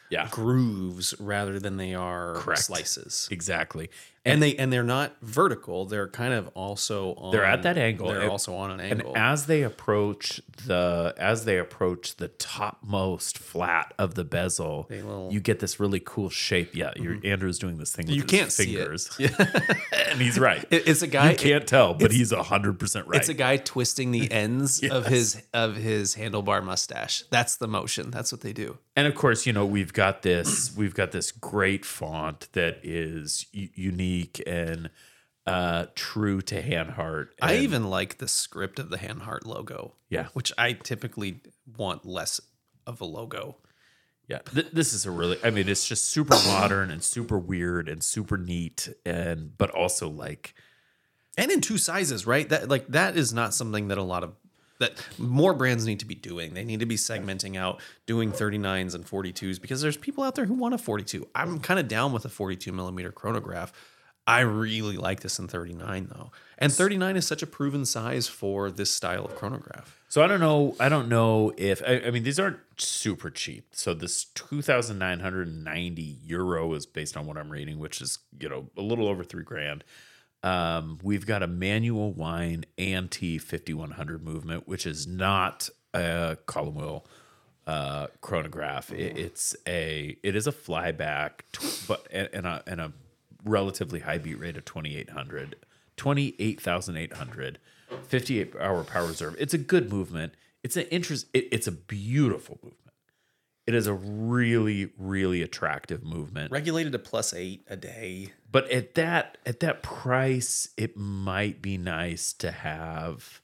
Yeah. grooves rather than they are Correct. slices. Exactly. And they and they're not vertical. They're kind of also on. They're at that angle. They're And- also on an And angle. as they approach the as they approach the topmost flat of the bezel, They little- you get this really cool shape. Yeah, you're, Andrew's doing this thing with You his can't see it. fingers, and he's right. It- it's a guy. you can't tell, but he's a hundred percent right. It's a guy twisting the ends of Yes. his of his handlebar mustache. That's the motion. That's what they do. And of course, you know, we've got this we've got this great font that is u- unique and uh, true to Hanhart. I And- even like the script of the Hanhart logo. Yeah. Which I typically want less of a logo. yeah, th- this is a really. I mean, it's just super modern and super weird and super neat, and but also like. And in two sizes, right? That like that is not something that a lot of that more brands need to be doing. They need to be segmenting out, doing thirty-nines and forty-twos because there's people out there who want a forty-two. I'm kind of down with a forty-two millimeter chronograph. I really like this in thirty-nine though. And thirty-nine is such a proven size for this style of chronograph. So I don't know. I don't know if I, I mean these aren't super cheap. So this two thousand nine hundred ninety euro is based on what I'm reading, which is you know a little over three grand. Um, we've got a manual wine A M T fifty-one hundred movement, which is not a column wheel uh, chronograph. It, it's a it is a flyback, tw- but and, and a and a relatively high beat rate of twenty-eight hundred, twenty-eight thousand eight hundred, fifty-eight hour power reserve. It's a good movement. It's an interest. It, it's a beautiful movement. It is a really, really attractive movement. Regulated to plus eight a day. But at that at that price, it might be nice to have.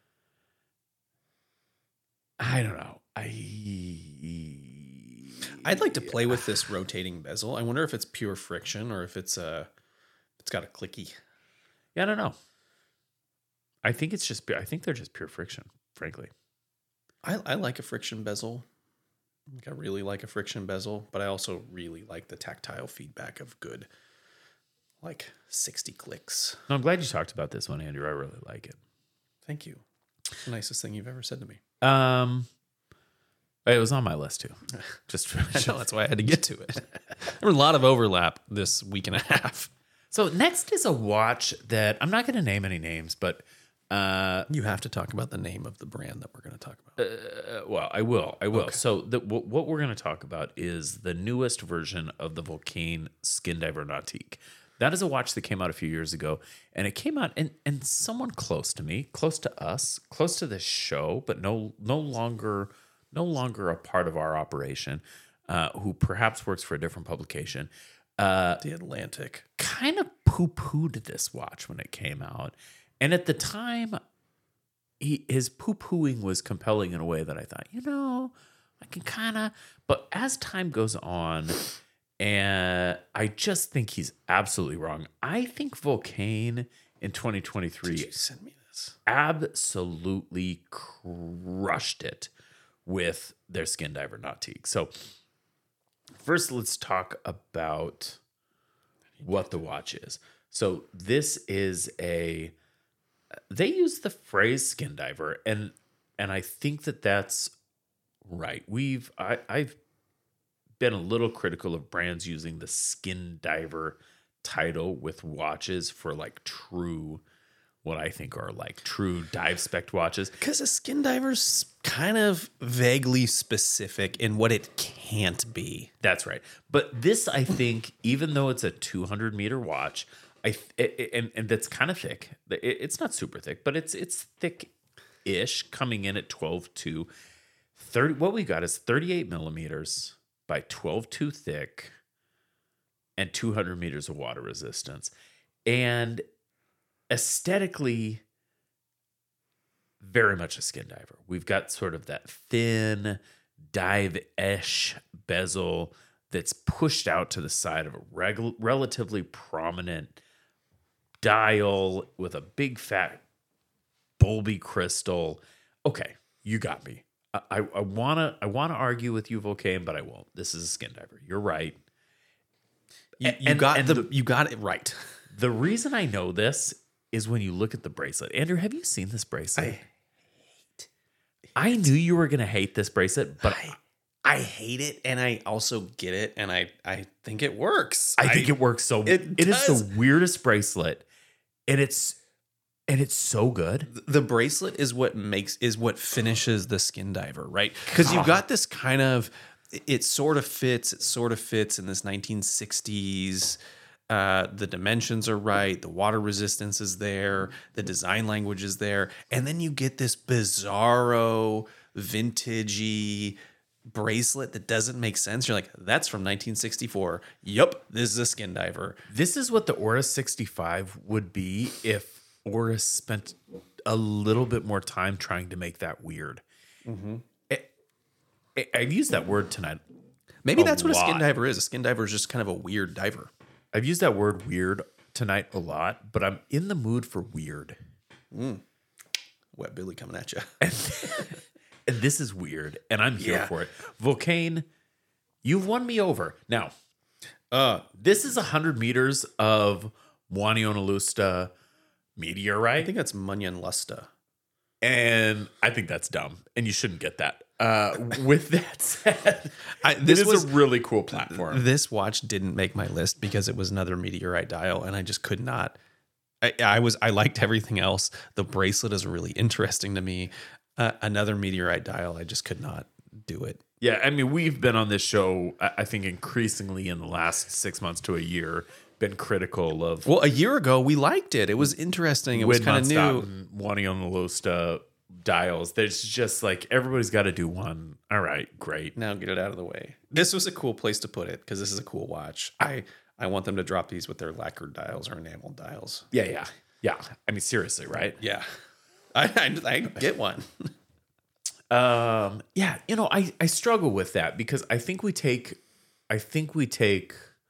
I don't know. I I'd like to play with this rotating bezel. I wonder if it's pure friction or if it's a it's got a clicky. yeah, I don't know. I think it's just. I think they're just pure friction, frankly. I, I like a friction bezel. Like I really like a friction bezel, but I also really like the tactile feedback of good, like sixty clicks. No, I'm glad you talked about this one, Andrew. I really like it. Thank you. It's the nicest thing you've ever said to me. Um, it was on my list too. Just I know, that's why I had to get to it. There was a lot of overlap this week and a half. so next is a watch that I'm not going to name any names, but uh, You have to talk about the name of the brand that we're going to talk about. uh, well, I will. I will. Okay. So the, w- what we're going to talk about is the newest version of the Vulcain Skin Diver Nautique. That is a watch that came out a few years ago, and it came out and and someone close to me, close to us, close to this show, but no no longer no longer a part of our operation, uh, who perhaps works for a different publication, uh, The Atlantic. kind of poo-pooed this watch when it came out. And at the time, he, his poo-pooing was compelling in a way that I thought, you know, I can kind of... But as time goes on, and I just think he's absolutely wrong. I think Vulcain in twenty twenty-three Did you send me this? absolutely crushed it with their Skin Diver Nautique. So first, let's talk about what the watch is. So this is a... They use the phrase Skin Diver, and and I think that that's right. We've I, I've been a little critical of brands using the Skin Diver title with watches for like true, what I think are like true dive spec watches. Because a skin diver's kind of vaguely specific in what it can't be. That's right. But this, I think, even though it's a two hundred meter watch, I it, it- and and that's kind of thick. It, it's not super thick, but it's it's thick-ish, coming in at twelve two. thirty. What we got is thirty-eight millimeters by twelve two thick, and two hundred meters of water resistance, and aesthetically, very much a Skin Diver. We've got sort of that thin dive-ish bezel that's pushed out to the side of a reg- relatively prominent dial with a big fat bulby crystal. Okay, you got me. I, I, I wanna I wanna argue with you, Vulcain, but I won't. This is a Skin Diver. You're right. You, you And- got and the, the- you got it right. The reason I know this is when you look at the bracelet. Andrew, have you seen this bracelet? I I knew you were gonna hate this bracelet, but I, I hate it, and I also get it, and I, I think it works. I think it works so. it It is does. the weirdest bracelet, and it's and it's so good. The bracelet is what makes is what finishes the skin diver, right? Because you've got this kind of it sort of fits, it sort of fits in this nineteen sixties. Uh, the dimensions are right, the water resistance is there, the design language is there, and then you get this bizarro, vintagey bracelet that doesn't make sense. You're like, that's from nineteen sixty-four. Yup, this is a skin diver. This is what the Oris sixty-five would be if Oris spent a little bit more time trying to make that weird. Mm-hmm. It, it, I've used that word tonight. Maybe a that's what a skin lot. diver is. A skin diver is just kind of a weird diver. I've used that word weird tonight a lot, but I'm in the mood for weird. Wet Billy coming at you. And this is weird, and I'm here Yeah. for it. Volcane, you've won me over. Now, Uh, this is one hundred meters of Waniona-Lusta meteorite. I think that's Munyon Lusta. And I think that's dumb, and you shouldn't get that. Uh, with that said, I, this this is was a really cool platform. this watch didn't make my list because it was another meteorite dial, and I just could not. I, I was I liked everything else. The bracelet is really interesting to me. Uh, another meteorite dial, I just could not do it. Yeah, I mean, we've been on this show, I I think, increasingly in the last six months to a year, been critical of Well, a year ago we liked it. It was interesting. It was kind of new. Waniona-Lusta dials. There's just like everybody's got to do one. All right, great. Now get it out of the way. This was a cool place to put it because this is a cool watch. I I want them to drop these with their lacquered dials or enamel dials. Yeah, yeah, yeah. I mean, seriously, right? Yeah, I I, I get one. Um, yeah, you know, I, I struggle with that because I think we take, I think we take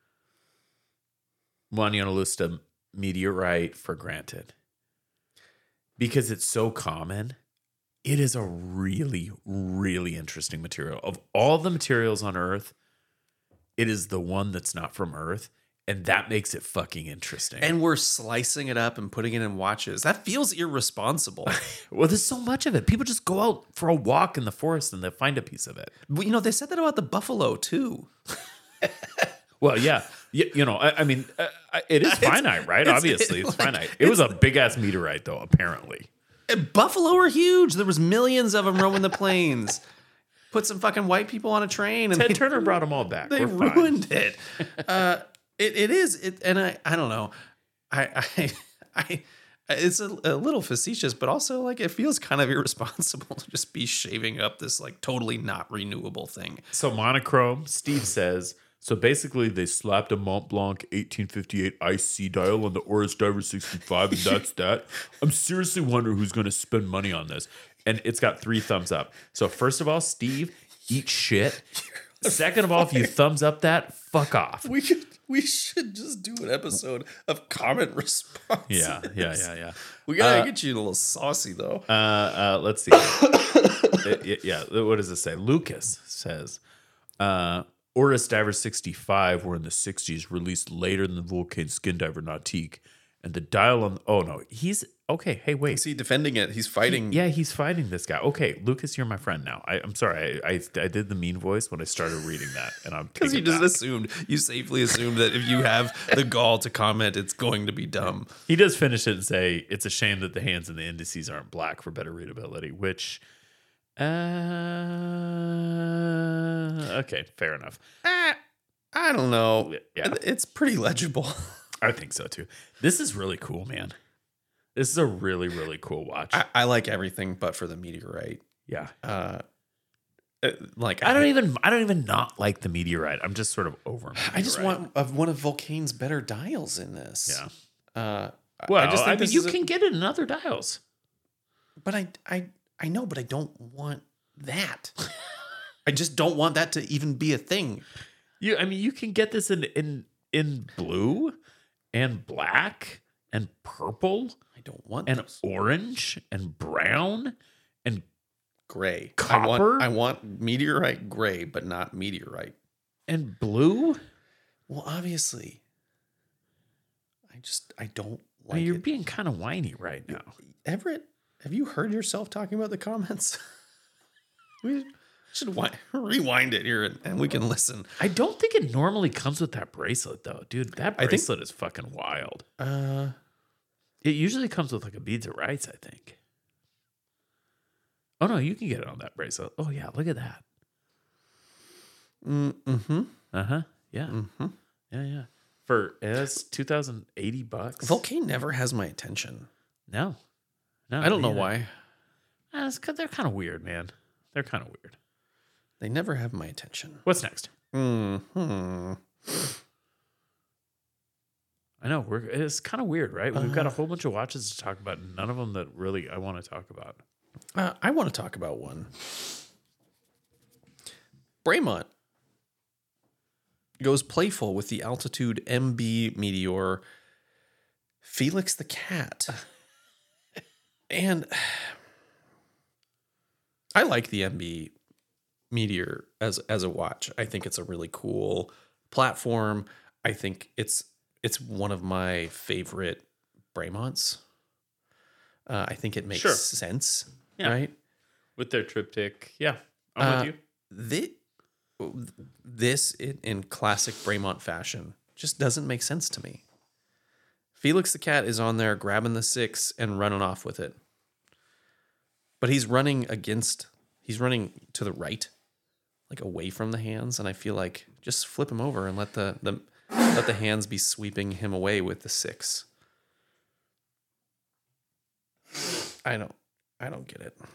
Waniona-Lusta meteorite for granted because it's so common. It is a really, really interesting material. Of all the materials on Earth, it is the one that's not from Earth, and that makes it fucking interesting. And we're slicing it up and putting it in watches. That feels irresponsible. Well, there's so much of it. People just go out for a walk in the forest and they find a piece of it. Well, you know, they said that about the buffalo too. Well, yeah. You, you know, I, I mean, uh, it is finite, right? it's- Obviously, it- it's like, finite. It was a big-ass meteorite, though, apparently. And buffalo are huge. There was millions of them roaming the plains. Put some fucking white people on a train and Ted they, Turner brought them all back. they We're fine. ruined it. Uh, it. It is. It, and I, I don't know. I, I, I it's a, a little facetious, but also like it feels kind of irresponsible to just be shaving up this like totally not renewable thing. So monochrome, Steve says, so basically they slapped a Mont Blanc eighteen fifty-eight I C dial on the Oris Diver sixty-five, and that's that. I'm seriously wondering who's going to spend money on this. And it's got three thumbs up. So first of all, Steve, eat shit. Second of all, if you thumbs up that, fuck off. We could. We should just do an episode of comment responses. Yeah, yeah, yeah, yeah. We gotta Uh, get you a little saucy though. Uh, uh, let's see. Uh, y- yeah, what does it say? Lucas says, uh, Oris Diver sixty-five were in the sixties, released later than the Vulcan Skin Diver Nautique. And the dial on, oh no, he's, okay, hey, wait. Is he defending it? He's fighting. Yeah, he's fighting this guy. Okay, Lucas, you're my friend now. I, I'm sorry, I, I I did the mean voice when I started reading that, and I'm Because you taking it just back. assumed, you safely assumed that if you have the gall to comment, it's going to be dumb. He does finish it and say, it's a shame that the hands and the indices aren't black for better readability, which, uh, okay, fair enough. Eh, I don't know. Yeah. It's pretty legible. I think so too. This is really cool, man. This is a really, really cool watch. I, I like everything but for the meteorite. yeah. Uh, uh, like I don't even I don't even not like the meteorite. I'm just sort of over meteorite. I just want of one of Vulcane's better dials in this. Yeah. Uh, Well, I just think I mean, this you is a- can get it in other dials. But I, I, I know, but I don't want that. I just don't want that to even be a thing. You, I mean, you can get this in in in blue and black and purple I don't want and those. orange and brown and Gray. I Copper? want, I want meteorite gray, but not meteorite. and blue. Well, obviously, I just I don't I like mean, you're it. being kind of whiny right now. Everett, have you heard yourself talking about the comments? we Should wi- rewind it here and, and we can listen. I don't think it normally comes with that bracelet though, dude. That I think- bracelet is fucking wild. Uh, It usually comes with like a beads of rice, I think. Oh no, you can get it on that bracelet. Oh yeah, look at that. mm, mm-hmm. Uh huh. Yeah. Mm-hmm. Yeah, yeah. For it's two thousand eighty bucks. Volcane never has my attention. No, no. I don't know neither. why. Uh, it's 'cause they're kind of weird, man. They're kind of weird. They never have my attention. What's next? Mm-hmm. I know we're. It's kind of weird, right? We've got a Uh. whole bunch of watches to talk about. None of them that really I want to talk about. Uh, I want to talk about one. Braemont goes playful with the Altitude M B Meteor Felix the Cat. And I like the M B Meteor as as a watch. I think it's a really cool platform. I think it's it's one of my favorite Braemonts. Uh, I think it makes Sure. sense, Yeah. right? With their triptych, yeah, I'm Uh, with you. This, this in, in classic Braemont fashion just doesn't make sense to me. Felix the Cat is on there grabbing the six and running off with it. But he's running against, he's running to the right, like away from the hands. And I feel like just flip him over and let the, the, let the hands be sweeping him away with the six. I don't, I don't get it.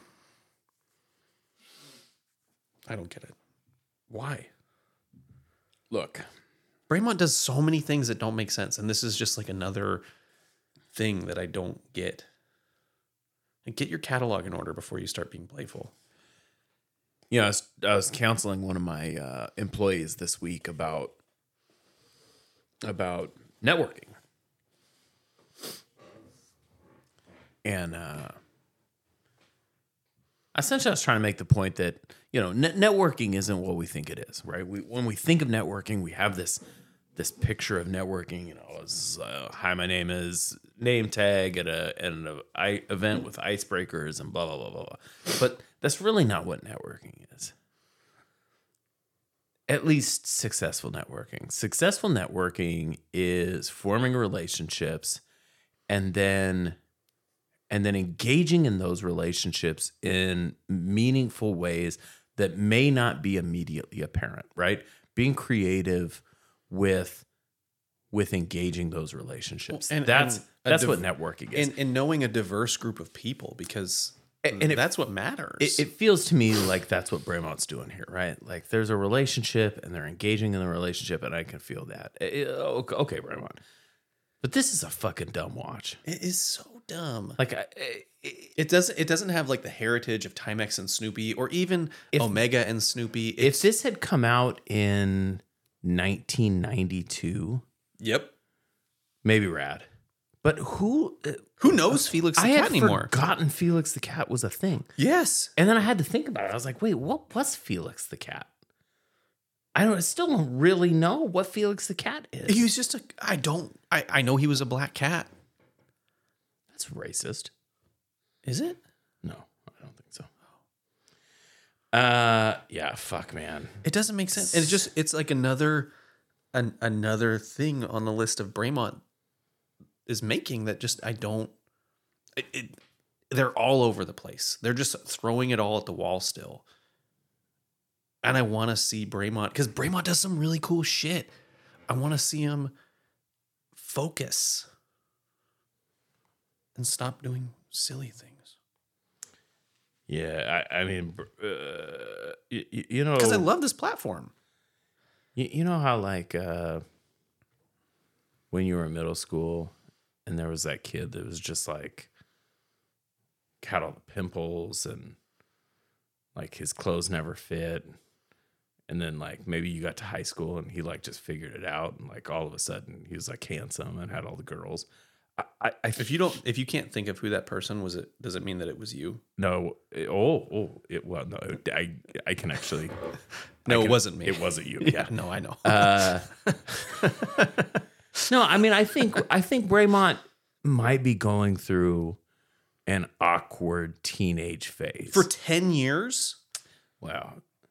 I don't get it. Why? Look, Braemont does so many things that don't make sense, and this is just like another thing that I don't get. And get your catalog in order before you start being playful. you know, I was, I was counseling one of my uh, employees this week about about networking, and uh, essentially, I was trying to make the point that you know, net- networking isn't what we think it is, right? We when we think of networking, we have this this picture of networking. You know, as uh, hi, my name is name tag at a at an I, event with icebreakers and blah blah blah blah blah. But that's really not what networking is. At least successful networking. Successful networking is forming relationships and then and then engaging in those relationships in meaningful ways that may not be immediately apparent, right? Being creative with with engaging those relationships. Well, and- that's and a that's div- what networking is. And, and knowing a diverse group of people, because And- and it- that's what matters. It, it feels to me like that's what Braemont's doing here, right? Like there's a relationship and they're engaging in the relationship, and I can feel that. It- it- okay, okay, Braemont, but this is a fucking dumb watch. it is so dumb. Like, I, it, It doesn't. It doesn't have like the heritage of Timex and Snoopy, or even If- Omega and Snoopy. if It's, this had come out in nineteen ninety-two, yep. maybe rad. But who? uh, Who knows Felix the I Cat had anymore? forgotten Felix the Cat was a thing. Yes. And then I had to think about it. I was like, wait, what was Felix the Cat? I don't I still don't really know what Felix the Cat is. He was just a. I don't. I I know he was a black cat. That's racist. Is it? No, I don't think so. Uh, yeah, fuck, man. It doesn't make sense. And it's just. It's like another, an, another thing on the list of Braemont is making that just I don't. It, it, they're all over the place. They're just throwing it all at the wall still. And I want to see Braemont, because Braemont does some really cool shit. I want to see him focus and stop doing silly things. Yeah, I, I mean, uh, you, you know, Because I love this platform. you, you know how like uh, when you were in middle school and there was that kid that was just like had all the pimples and like his clothes never fit. And then like maybe you got to high school and he like just figured it out and like all of a sudden he was like handsome and had all the girls. I, I, I If you don't, if you can't think of who that person was, it does it mean that it was you? no, it, oh, oh, it well, no, it, I, I can actually. No, I it can- wasn't me. It wasn't you. Yeah, no, I know. Uh, no, I mean, I think I think Braemont might be going through an awkward teenage phase. For ten years, wow,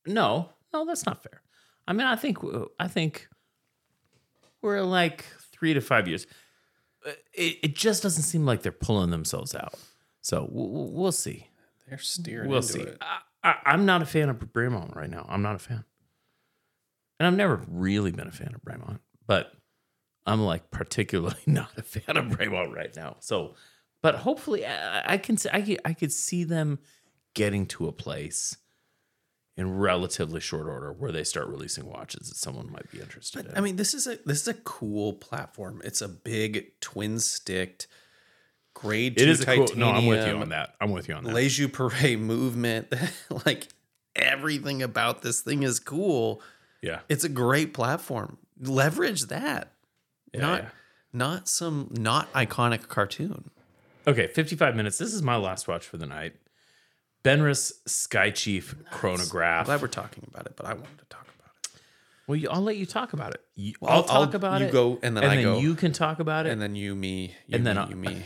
No, no, that's not fair. I mean, I think I think we're like three to five years. It, it just doesn't seem like they're pulling themselves out. So we'll, we'll see. They're steering We'll into see. it. I, I, I'm not a fan of Braymont right now. I'm not a fan. And I've never really been a fan of Braymont, but I'm like particularly not a fan of Braymont right now. So, but hopefully I, I can I, could- I could see them getting to a place in relatively short order where they start releasing watches that someone might be interested in. I mean, this is a this is a cool platform. It's a big twin sticked grade It two is a cool. No, I'm with you titanium on that. I'm with you on that. Les Jeux Parade movement. Like everything about this thing is cool. Yeah. It's a great platform. Leverage that. Yeah, not yeah. not some not iconic cartoon. Okay, fifty-five minutes. This is my last watch for the night. Benris Sky Chief chronograph. I'm glad we're talking about it, but I wanted to talk about it. Well, you, I'll let you talk about it. You, Well, I'll, I'll- talk I'll- about you it. go, and then I go. you can talk about it. And then you, me, you, And me, then I'll- you, me.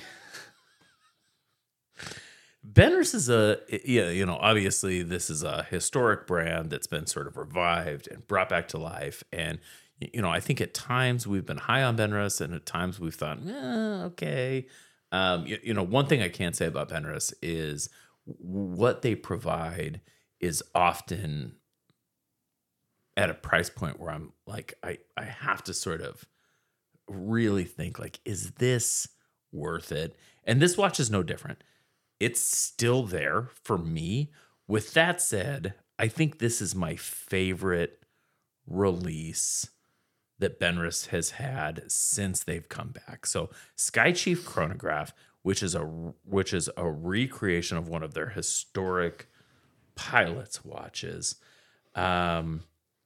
Benris is a, yeah, you know, obviously this is a historic brand that's been sort of revived and brought back to life. And, you know, I think at times we've been high on Benris and at times we've thought, eh, okay. Um, you, you know, one thing I can say about Benris is what they provide is often at a price point where I'm like, I, I have to sort of really think like, is this worth it? And this watch is no different. It's still there for me. With that said, I think this is my favorite release that Benris has had since they've come back. So Sky Chief Chronograph, which is a which is a recreation of one of their historic Pilots watches. Um,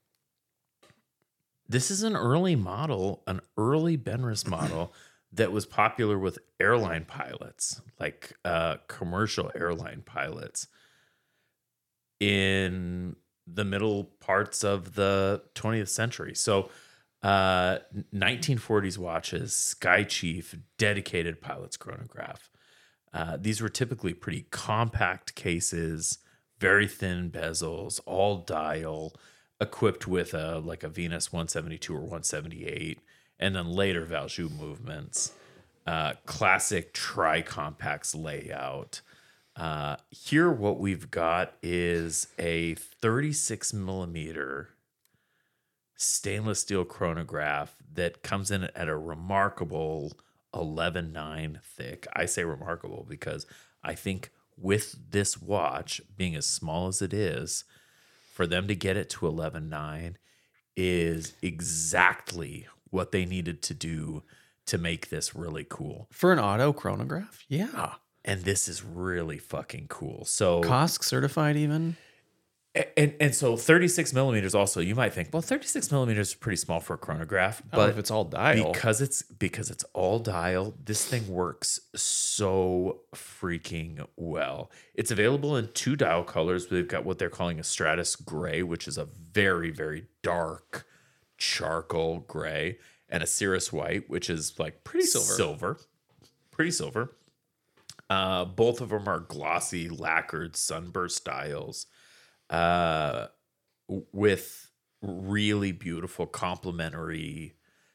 this is an early model, an early Benris model that was popular with airline pilots, like uh, commercial airline pilots in the middle parts of the twentieth century. So uh, nineteen forties watches, Sky Chief, dedicated pilot's chronograph. Uh, these were typically pretty compact cases, very thin bezels, all dial, equipped with a like a Venus one seventy-two or one seventy-eight, and then later Valjoux movements. Uh, classic tri-compacts layout. Uh, here, what we've got is a thirty-six millimeter stainless steel chronograph that comes in at a remarkable eleven nine thick. I say remarkable because I think with this watch being as small as it is, for them to get it to eleven nine is exactly what they needed to do to make this really cool. For an auto chronograph? Yeah. And this is really fucking cool. So C O S C certified even? And and so thirty-six millimeters also, you might think, well, thirty-six millimeters is pretty small for a chronograph. But But if it's all dial. because it's because it's all dial, this thing works so freaking well. It's available in two dial colors. They've got what they're calling a Stratus Gray, which is a very, very dark charcoal gray, and a Cirrus White, which is like pretty Silver. silver. Pretty silver. Uh, both of them are glossy, lacquered sunburst dials. Uh, with really beautiful complementary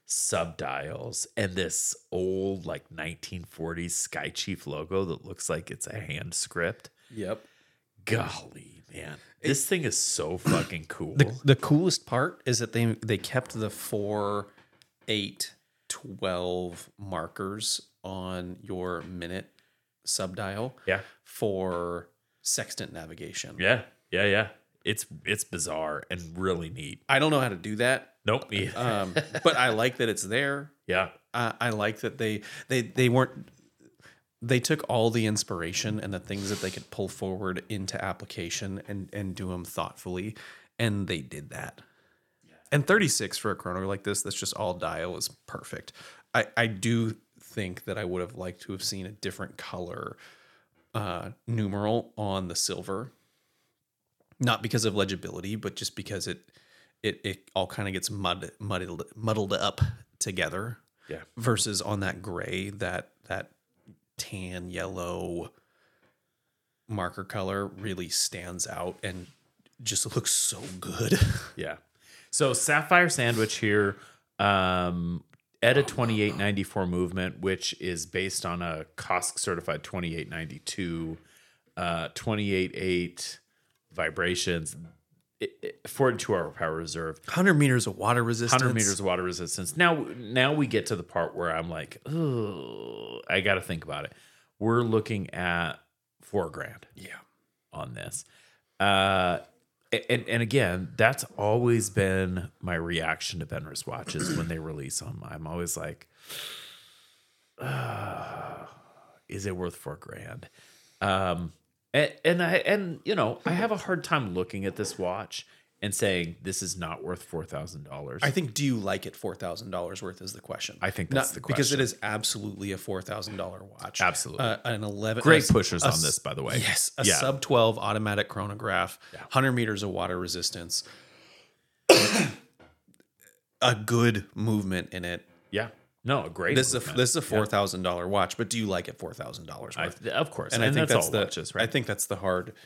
subdials and this old like nineteen forties Sky Chief logo that looks like it's a hand script. Yep. Golly, man. This thing is so fucking cool. The, the coolest part is that they they kept the four, eight, twelve markers on your minute subdial yeah. for sextant navigation. Yeah. Yeah, yeah. It's it's bizarre and really neat. I don't know how to do that. Nope. Me either. Um, but I like that it's there. yeah. Uh, I like that they they they weren't they took all the inspiration and the things that they could pull forward into application and and do them thoughtfully, and they did that. Yeah. And thirty-six for a chrono like this, that's just all dial, is perfect. I I do think that I would have liked to have seen a different color uh, numeral on the silver, not because of legibility, but just because it it it all kind of gets mud muddled muddled up together. Yeah. Versus on that gray, that that tan yellow marker color really stands out and just looks so good. Yeah. So Sapphire Sandwich here, um, at a twenty-eight ninety-four movement, which is based on a C O S C certified twenty-eight ninety-two, uh, twenty-eight eight vibrations, it, it, forty-two hour power reserve, one hundred meters of water resistance. one hundred meters of water resistance. Now, now we get to the part where I'm like, oh, I got to think about it. We're looking at four grand. Yeah. On this. Uh, and, and again, that's always been my reaction to Benris watches when they release them. I'm always like, uh, is it worth four grand? Um, and, and I, and you know, I have a hard time looking at this watch and saying this is not worth four thousand dollars. I think, do you like it four thousand dollars worth is the question. I think that's Not, the question. Because it is absolutely a four thousand dollars watch. Absolutely. Uh, an eleven Great a- pushers a- on this, by the way. Yes. A Yeah. sub twelve automatic chronograph, Yeah. one hundred meters of water resistance, a good movement in it. Yeah. No, a great. This is a, movement. this is a Yeah. four thousand dollars watch, but do you like it four thousand dollars I, worth? of course. and And, I think that's, that's all the watches, right? I think that's the hard.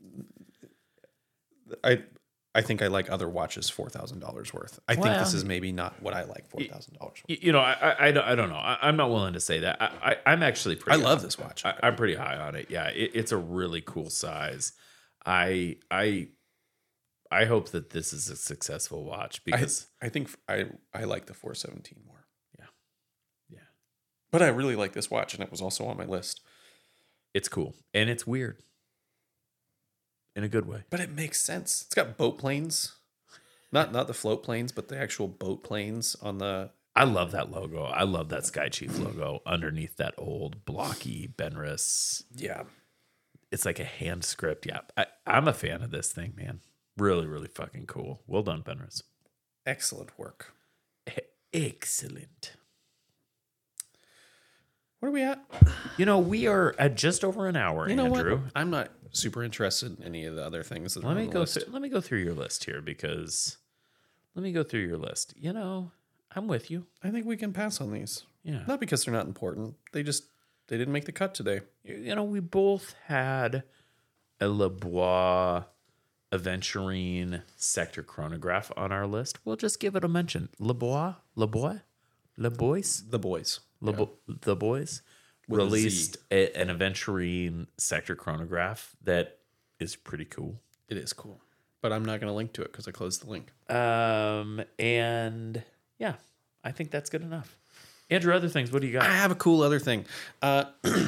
I I think I like other watches four thousand dollars worth. I think this Well, is maybe not what I like four thousand dollars worth. Y- You know, I, I, I don't, I don't know. I, I'm not willing to say that. I, I, I'm actually I pretty. love high- this watch. I, I'm pretty high on it. Yeah, it, it's a really cool size. I, I, I hope that this is a successful watch I, because I think I I like the four seventeen more. Yeah. Yeah. But I really like this watch, and it was also on my list. it's cool and it's weird in a good way. But it makes sense. It's got boat planes, not not the float planes, but the actual boat planes on the. I love that logo. I love that Sky Chief logo underneath that old blocky Benris. Yeah. It's like a hand script. Yeah, I, I'm a fan of this thing, man. Really, really fucking cool. Well done, Benris. Excellent work. Excellent. What are we at? You know, we are at just over an hour, You know Andrew. what? I'm not super interested in any of the other things that are Let on me the go list. through let me go through your list here because let me go through your list. You know, I'm with you. I think we can pass on these. Yeah. Not because they're not important. They just they didn't make the cut today. You you know, we both had a Lebois Aventurine Sector Chronograph on our list. We'll just give it a mention. Lebois? Lebois? Lebois? The boys. Lebo- The Boys With a Z. released a, an Aventurine Sector Chronograph that is pretty cool. It is cool. But I'm not going to link to it because I closed the link. Um, and yeah, I think that's good enough. Andrew, other things, what do you I got? have a cool other thing. Uh,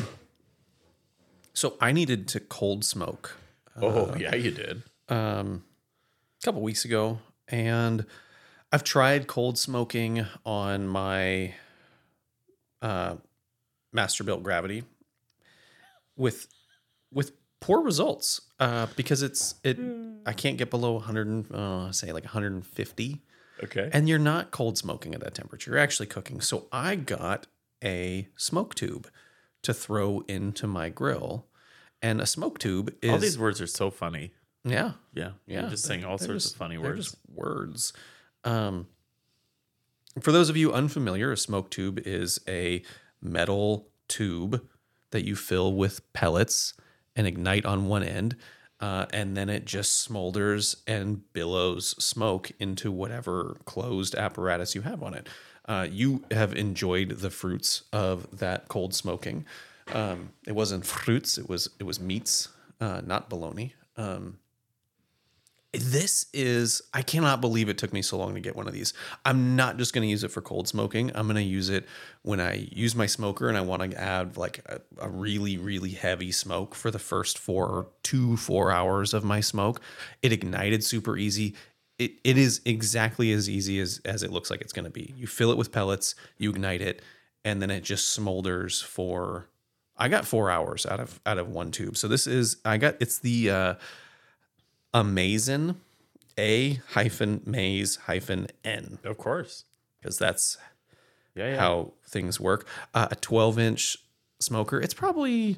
so I needed to cold smoke Oh, yeah, you did. um, a couple weeks ago, and I've tried cold smoking on my uh, Masterbuilt Gravity with with poor results uh, because it's it I can't get below one hundred, uh, say like one hundred fifty. Okay. And you're not cold smoking at that temperature. You're actually cooking. So I got a smoke tube to throw into my grill. And a smoke tube is... All these words are so funny. Yeah. Yeah. Yeah. You're just saying all They're sorts just- of funny they're words. just words. Um, for those of you unfamiliar, a smoke tube is a metal tube that you fill with pellets and ignite on one end. Uh, and then it just smolders and billows smoke into whatever closed apparatus you have on it. Uh, you have enjoyed the fruits of that cold smoking. Um, it wasn't fruits; it was it was meats, uh, not bologna. Um, this is I cannot believe it took me so long to get one of these. I'm not just going to use it for cold smoking. I'm going to use it when I use my smoker and I want to add like a, a really, really heavy smoke for the first four or two, four hours of my smoke. It ignited super easy. It it is exactly as easy as, as it looks like it's going to be. You fill it with pellets, you ignite it, and then it just smolders for, I got four hours out of out of one tube. So this is, I got, it's the uh, Amazon, A hyphen Maze hyphen N, Of course. because that's Yeah, yeah. how things work. Uh, a twelve inch smoker. It's probably,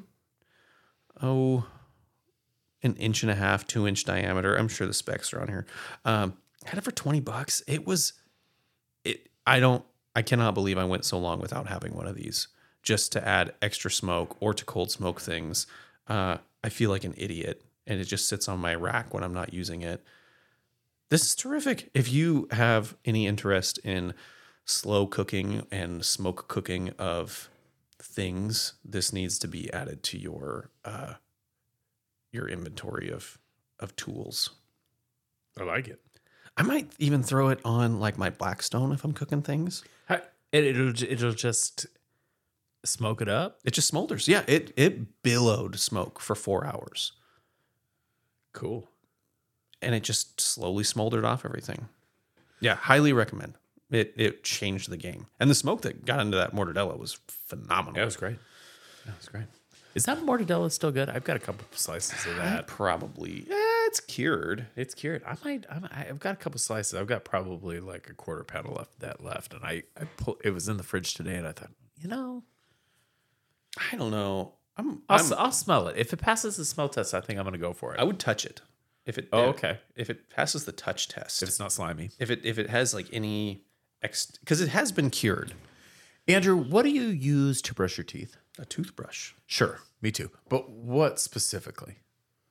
oh, an inch and a half, two inch diameter. I'm sure the specs are on here. Um, I had it for twenty bucks. It was, it, I don't, I cannot believe I went so long without having one of these just to add extra smoke or to cold smoke things. Uh, I feel like an idiot. and it just sits on my rack when I'm not using it. This is terrific. If you have any interest in slow cooking and smoke cooking of things, this needs to be added to your uh, your inventory of of tools. I like it. I might even throw it on like my Blackstone if I'm cooking things. It, it'll it'll just smoke it up. It just smolders. Yeah, it it billowed smoke for four hours. Cool. And it just slowly smoldered off everything. Yeah, highly recommend. It it changed the game. And the smoke that got into that mortadella was phenomenal. Yeah, it was great. That was great. Is that mortadella still good? I've got a couple slices of I that. probably. Eh, it's cured. It's cured. I might. I might I've got a couple slices. I've got probably like a quarter pound of left that left, and I I pull, it was in the fridge today, and I thought, you know, I don't know. I'm. I'll, I'm s- I'll smell it. If it passes the smell test, I think I'm going to go for it. I would touch it. If it. Oh, if- okay. If it passes the touch test. If it's not slimy. If it if it has like any ex, because it has been cured. Andrew, what do you use to brush your teeth? A toothbrush. Sure, me too. But what specifically?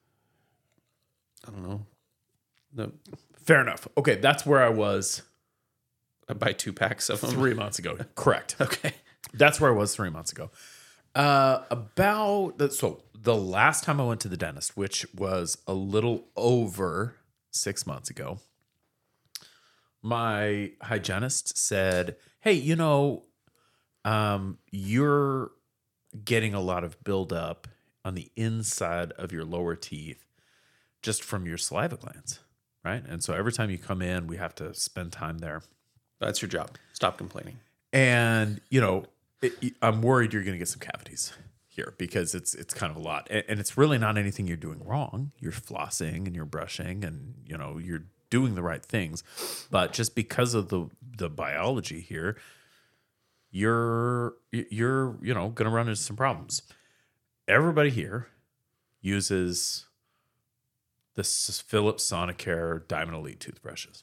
I don't know. The Fair enough. Okay, that's where I was I buy two packs of them. three months ago. Correct. Okay. That's where I was three months ago. Uh, about the, so the last time I went to the dentist, which was a little over six months ago, my hygienist said, "Hey, you know, um, you're getting a lot of buildup on the inside of your lower teeth just from your saliva glands, right? And so every time you come in, we have to spend time there." That's your job. Stop complaining. And, you know, it, I'm worried you're going to get some cavities here because it's it's kind of a lot. And, and it's really not anything you're doing wrong. You're flossing and you're brushing and, you know, you're doing the right things. But just because of the the biology here, you're, you're you know, going to run into some problems. Everybody here uses the Philips Sonicare Diamond Elite toothbrushes.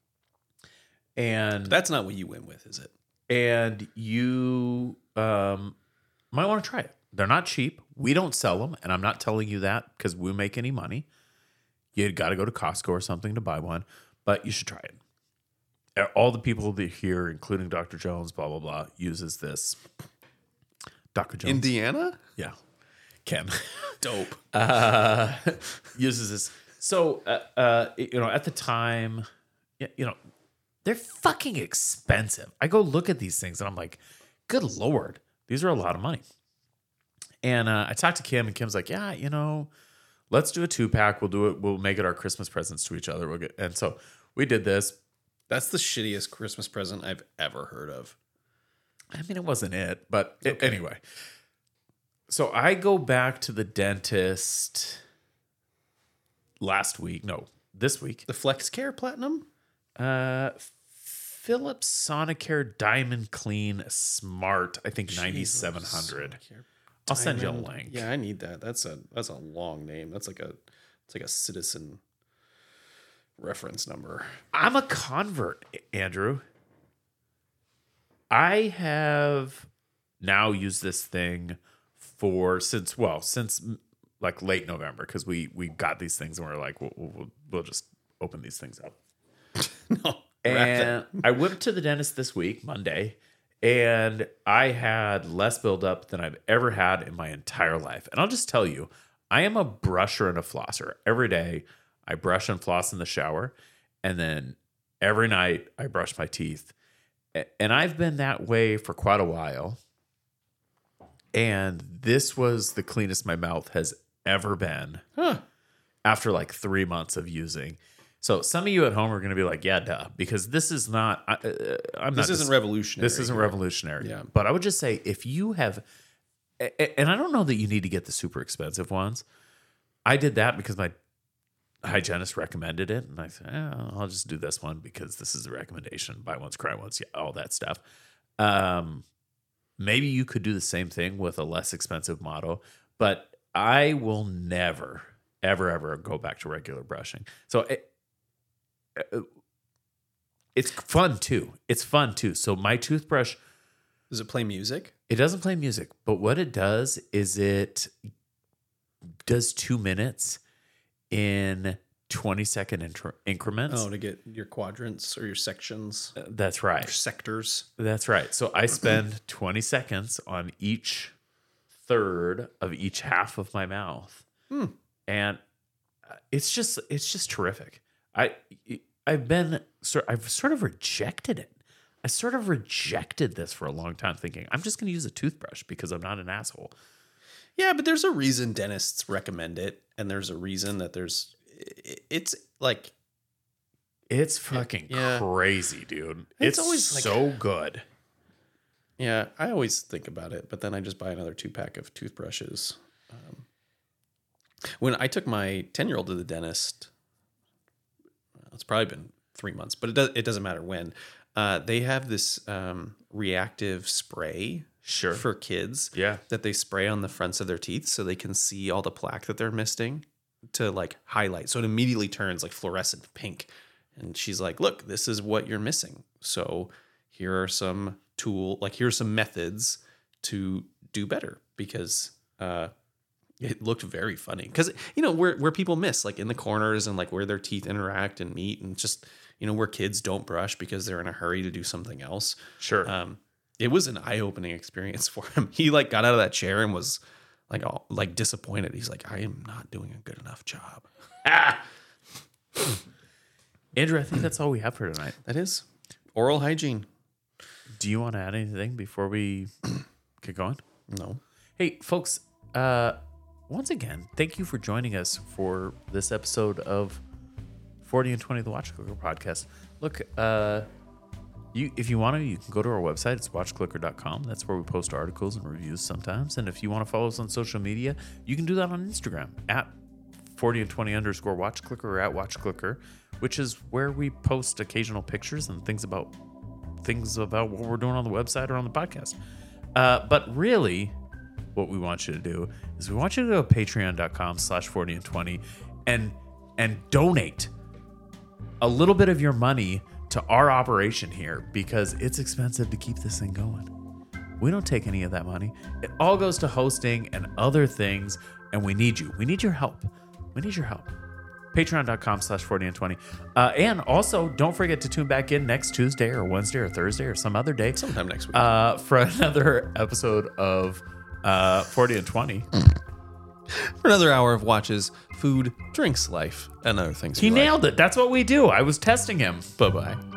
And That's not what you went with, is it? and you um, might want to try it. They're not cheap. We don't sell them, and I'm not telling you that because we make any money. You got to go to Costco or something to buy one, but you should try it. All the people that here, including Doctor Jones, blah blah blah, uses this. Doctor Jones, Indiana? yeah, Ken, Dope. uh, uses this. So, uh, uh, you know, at the time, y- you know. They're fucking expensive. I go look at these things and I'm like, good Lord, these are a lot of money. And uh, I talked to Kim and Kim's like, yeah, you know, let's do a two pack. We'll do it. We'll make it our Christmas presents to each other. We'll get, and so we did this. That's the shittiest Christmas present I've ever heard of. I mean, it wasn't it, but it, anyway. So I go back to the dentist last week. No, this week. The FlexCare Platinum? Uh, Philips Sonicare Diamond Clean Smart, I think ninety-seven hundred. I'll send you a Diamond. link. Yeah, I need that. That's a that's a long name. That's like a it's like a citizen reference number. I'm a convert, Andrew. I have now used this thing for since well since like late November because we we got these things and we're like we'll, we'll we'll just open these things up. No. And I went to the dentist this week, Monday, and I had less buildup than I've ever had in my entire life. And I'll just tell you, I am a brusher and a flosser. Every day, I brush and floss in the shower, and then every night, I brush my teeth. And I've been that way for quite a while. And this was the cleanest my mouth has ever been Huh. after like three months of using. So some of you at home are going to be like, yeah, duh, because this is not, I, uh, I'm This not, isn't revolutionary. this isn't revolutionary. Yeah. But I would just say if you have, a- a- and I don't know that you need to get the super expensive ones. I did that because my hygienist recommended it. And I said, eh, I'll just do this one because this is the recommendation. Buy once, cry once, yeah, all that stuff. Um, maybe you could do the same thing with a less expensive model, but I will never, ever, ever go back to regular brushing. So it, it's fun too. It's fun too. So my toothbrush, Does it play music? it doesn't play music, but what it does is it does two minutes in twenty second intr- increments. Oh, to get your quadrants or your sections, That's your right. sectors. That's right. So I spend twenty seconds on each third of each half of my mouth. Hmm. And it's just it's just terrific. I I've been sort I've sort of rejected it. I sort of rejected this for a long time, thinking I'm just going to use a toothbrush because I'm not an asshole. Yeah, but there's a reason dentists recommend it, and there's a reason that there's it's like It's fucking Yeah. crazy, dude. It's It's, always like- so good. yeah. I always think about it, but then I just buy another two pack of toothbrushes. Um, when I took my ten year old to the dentist, well, it's probably been three months, but it does it doesn't matter when. Uh, they have this um, reactive spray Sure. for kids Yeah. that they spray on the fronts of their teeth so they can see all the plaque that they're missing to like highlight. So it immediately turns like fluorescent pink. And she's like, look, this is what you're missing. So here are some tool, like here's some methods to do better because uh, it looked very funny. Because, you know, where, where people miss, like in the corners and like where their teeth interact and meet and just, you know, where kids don't brush because they're in a hurry to do something else. Sure. Um, it was an eye-opening experience for him. He like got out of that chair and was like all like disappointed. He's like, I am not doing a good enough job. Andrew, I think that's all we have for tonight. That is oral hygiene. Do you want to add anything before we get going? No. Hey, folks, uh, once again, thank you for joining us for this episode of forty and twenty, the Watch Clicker podcast. Look, uh, you if you want to, you can go to our website. It's watch clicker dot com. That's where we post articles and reviews sometimes. And if you want to follow us on social media, you can do that on Instagram at forty and twenty underscore watch clicker or at watch clicker, which is where we post occasional pictures and things about things about what we're doing on the website or on the podcast. Uh, but really, what we want you to do is we want you to go to patreon dot com slash forty and twenty and and donate a little bit of your money to our operation here because it's expensive to keep this thing going. We don't take any of that money. It all goes to hosting and other things, and we need you. We need your help. We need your help. patreon dot com slash forty and twenty. Uh, and also, don't forget to tune back in next Tuesday or Wednesday or Thursday or some other day Sometime next week. uh, for another episode of uh, forty and twenty. For another hour of watches, food, drinks, life, and other things. He we like. nailed it. That's what we do. I was testing him. Bye-bye.